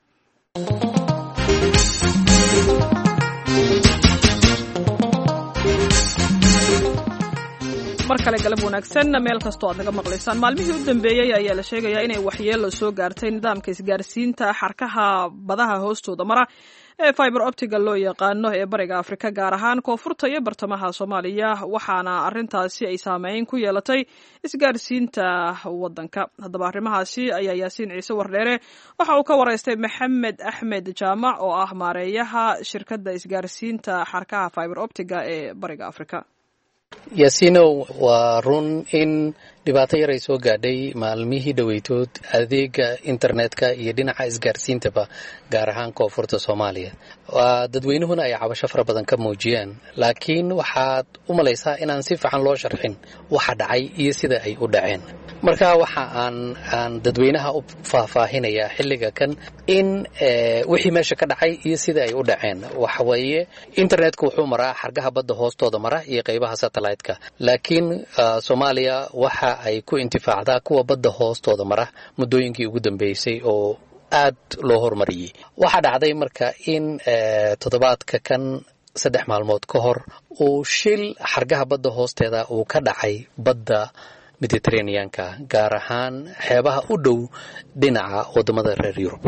mar kale galab wanaagsan meel kastoo aad naga maqlaysaan maalmihii u dambeeyey ayaa la sheegayaa inay waxyeello soo gaartay nidaamka isgaarsiinta xarkaha badaha hoostooda mara ee fiber optiga loo yaqaano ee bariga afrika gaar ahaan koonfurta iyo bartamaha soomaaliya waxaana arintaasi ay saameyn ku yeelatay isgaarsiinta wadanka haddaba arrimahaasi ayaa yaasiin ciise wardheere waxa uu ka waraystay maxamed axmed jaamac oo ah maareeyaha shirkadda isgaarsiinta xarkaha fiber optiga ee bariga afrika yaasiinow waa run in dhibaato yar ay soo gaadhay maalmihii dhoweytood adeega internetka iyo dhinaca isgaarsiintaba gaar ahaan koonfurta soomaaliya dadweynuhuna ay cabasho fara badan ka muujiyeen laakiin waxaad u malaysaa inaan si fiican loo sharxin waxa dhacay iyo sida ay u dhaceen marka waxa aan dadweynaha u faahfaahinayaa xilliga kan in wixii meesha ka dhacay iyo sida ay u dhaceen waxa weeye internetku wuxuu maraa xargaha badda hoostooda mara iyo qaybaha satellite-ka laakiin soomaaliya waxa ay ku intifaacdaa kuwa badda hoostooda mara muddooyinkii ugu dambeysay oo aad loo hormariyey waxaa dhacday marka in toddobaadka kan 3 maalmood ka hor uu shil xargaha badda hoosteeda uu ka dhacay badda mediterraneanka gaar ahaan xeebaha u dhow dhinaca wadamada reer Yurub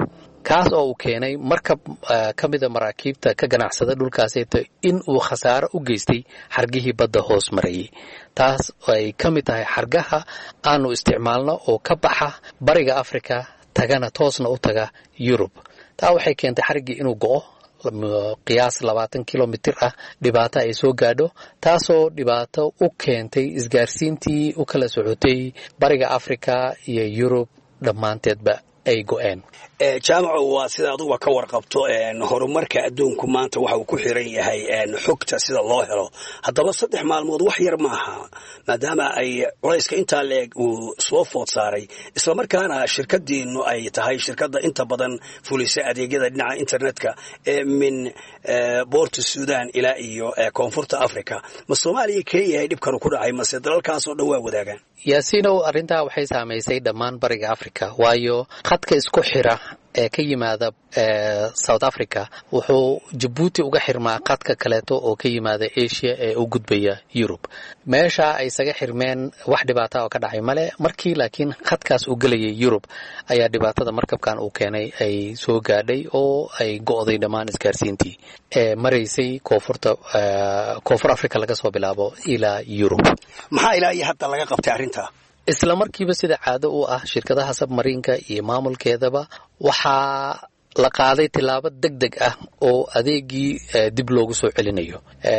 kaas oo uu keenay markab ka mida maraakiibta ka ganacsada dhulkaaseeto in uu khasaaro u geystay xargihii badda hoos marayay taas ay ka mid tahay xargaha aanu isticmaalno oo ka baxa bariga africa tagana toosna u taga yurub taa waxay keentay xarigii inuu go'o qiyaas 20 kilomitir ah dhibaato ay soo gaadho taasoo dhibaato u keentay isgaarsiintii u kala socotay bariga africa iyo yurub dhammaanteedba ay go'een jaamaco waa sida aduga ka warqabto horumarka adduunku maanta waxa uu ku xiran yahay xogta sida loo helo haddaba 3 maalmood wax yar maaha maadaama ay culayska intaa leeg uu soo food saaray isla markaana shirkadiinu ay tahay shirkadda inta badan fulisa adeegyada dhinaca internetka min boorta Suudaan ilaa iyo koonfurta Afrika ma Soomaaliya keenay dhibkan ku dhacay mase dalalkaas oo dhawaa wadaagaan yaasiinow arrintaa waxay saamaysay dhammaan bariga Afrika waayo khadka isku xira ee ka yimaada South Africa wuxuu Djibouti uga xirmaa khadka kaleeto oo ka yimaada Asia ee u gudbaya Europe meesha ay isaga xirmeen wax dhibaato oo ka dhacay male markii laakiin khadkaas uu galayay Europe ayaa dhibaatada markabkan uu keenay ay soo gaadhay oo ay go'day dhammaan isgaarsiintii ee maraysay koonfur Africa laga soo bilaabo ilaa Europe maxaa ilaa iyo hadda laga qabtay arrinta isla markiiba sida caado u ah shirkadaha submariinka iyo maamulkeedaba waxaa la qaaday tilaabo degdeg ah oo adeegii dib loogu soo celinayo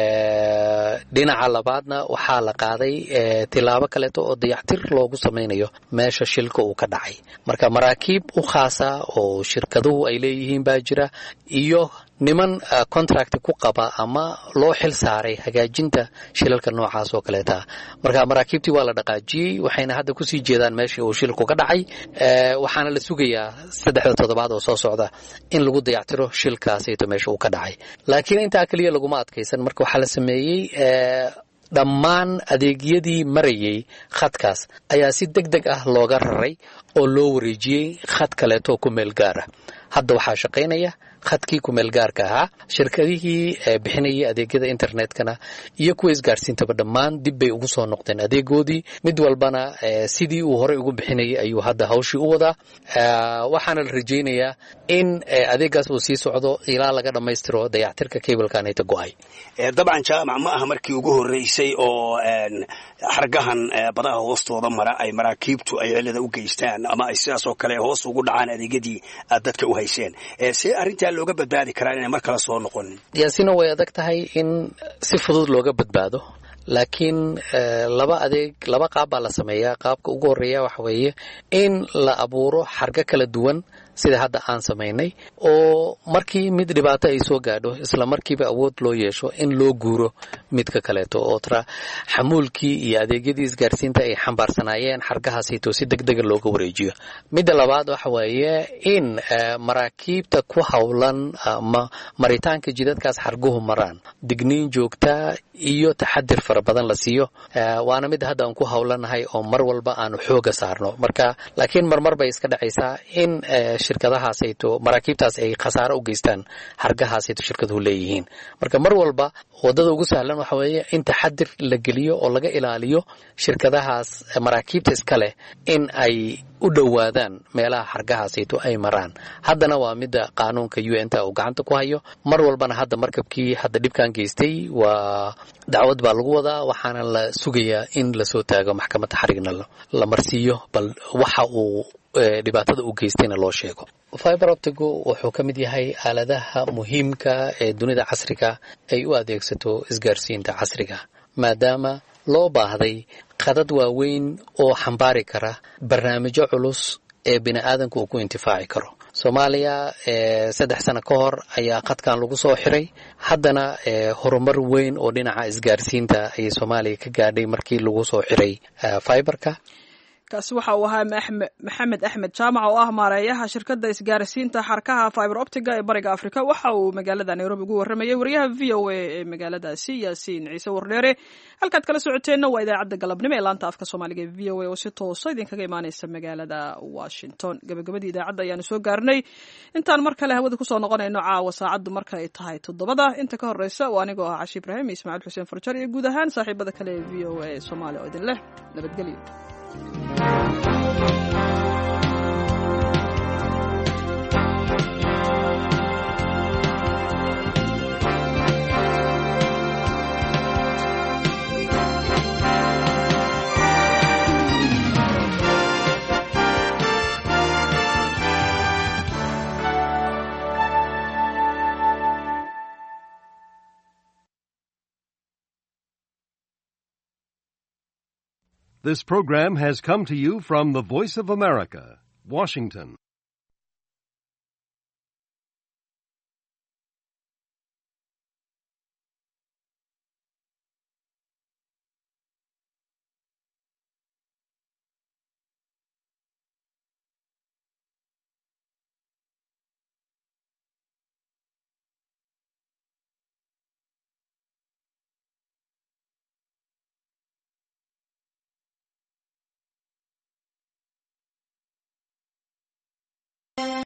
dhinaca labaadna waxaa la qaaday tilaabo kaleeto oo dayactir loogu samaynayo meesha shilka uu ka dhacay marka maraakiib u khaasa oo shirkaduhu ay leeyihiin baa jira iyo niman contract ku qaba ama loo xil saaray hagaajinta shilalka noocaas oo kaleeta marka maraakiibtii waa la dhaqaajiyay waxayna hadda ku sii jeedaan meeshii uu shilku ka dhacay waxaana la sugayaa 3 toddobaad oo soo socda in lagu dayactiro shilkaasayto meesha uu ka dhacay laakiin intaa kaliya laguma adkaysan marka waxaa la sameeyey dhammaan adeegyadii marayay khadkaas ayaa si degdeg ah looga raray oo loo wareejiyey khad kaleeto ku meel gaar ah hadda waxaa shaqaynaya khadkii ku meel gaarka ahaa shirkadihii bixinayay adeegyada internetkana iyo kuwa isgaarsiintaba dhammaan dib bay ugu soo noqdeen adeegoodii mid walbana sidii uu horey ugu bixinayay ayuu hadda hawshii u wadaa waxaana la rajaynayaa in adeegaas uu sii socdo ilaa laga dhammaystiro dayactirka cablekanayta go'ay dabcan jaamac ma aha markii ugu horreysay oo xargahan badaha hoostooda mara ay maraakiibtu ay cilada u geystaan ama ay sidaas oo kale hoos ugu dhacaan adeegyadii aad dadka u hayseen see arrintaa looga badbaadi karaa inay mar kale soo noqonin yaasina way adag tahay in si fudud looga badbaado laakiin laba qaab baa la sameeyaa qaabka ugu horreeya waxa weeye in la abuuro xarga kala duwan sida hadda aan samaynay oo markii mid dhibaato ay soo gaadho isla markiiba awood loo yeesho in loo guuro midka kaleeto oo xamuulkii iyo adeegyadii isgaarsiinta ay xambaarsanaayeen xargahaasayto si degdega looga wareejiyo midda labaad waxa weeye in maraakiibta ku howlan maritaanka jidadkaas xarguhu maraan digniin joogta iyo taxadir fara badan la siiyo waana mid hadda aan ku howlanahay oo mar walba aanu xooga saarno marka laakiin marmar bay iska dhacaysaa in shirkadahaasayto maraakiibtaas ay khasaaro u geystaan xargahaasayto shirkaduhu leeyihiin marka mar walba wadada ugu sahlan waxa weeye in taxadir la geliyo oo laga ilaaliyo shirkadahaas maraakiibta iska leh in ay u dhowaadaan meelaha xargahaasayto ay maraan haddana waa midda qaanuunka UN-ta uu gacanta ku hayo mar walbana hadda markabkii hadda dhibkan geystay waa dacwad baa lagu wadaa waxaana la sugayaa in lasoo taago maxkamadda xarigna la marsiiyo bal waxa uu dhibaatada u geystayna loo sheego fiber optigu wuxuu ka mid yahay aaladaha muhiimka ee dunida casriga ay u adeegsato isgaarsiinta casriga maadaama loo baahday qadad waaweyn oo xambaari kara barnaamijyo culus ee bini'aadanku uu ku intifaaci karo Soomaaliya 3 sano ka hor ayaa qadkan lagu soo xiray haddana horumar weyn oo dhinaca isgaarsiinta ay Soomaaliya ka gaadhay markii lagu soo xiray fiberka kaasi waxa uu ahaa maxamed axmed jaamac oo ah maareeyaha shirkadda isgaarsiinta xarkaha fiber optiga ee bariga Afrika waxa uu magaalada Nairobi ugu waramayay wariyaha VOA ee magaaladaasi Yaasiin Ciise Wardheere halkaad kala socoteena waa idaacadda galabnimo ee laanta afka Soomaaliga ee VOA oo si toos ah idinkaga imaanaysa magaalada Washington gabagabadii idaacadda ayaanu soo gaarnay intaan mar kale hawada ku soo noqonayno caawa saacadu marka ay tahay 7 inta ka horeysa waa anigoo ah Cashi Ibrahim Ismaaciil Xuseen Farjar iyo guud ahaan saaxiibada kale ee VOA ee Soomaaliya oo idin leh nabadgelyo Thank you. This program has come to you from the Voice of America, Washington.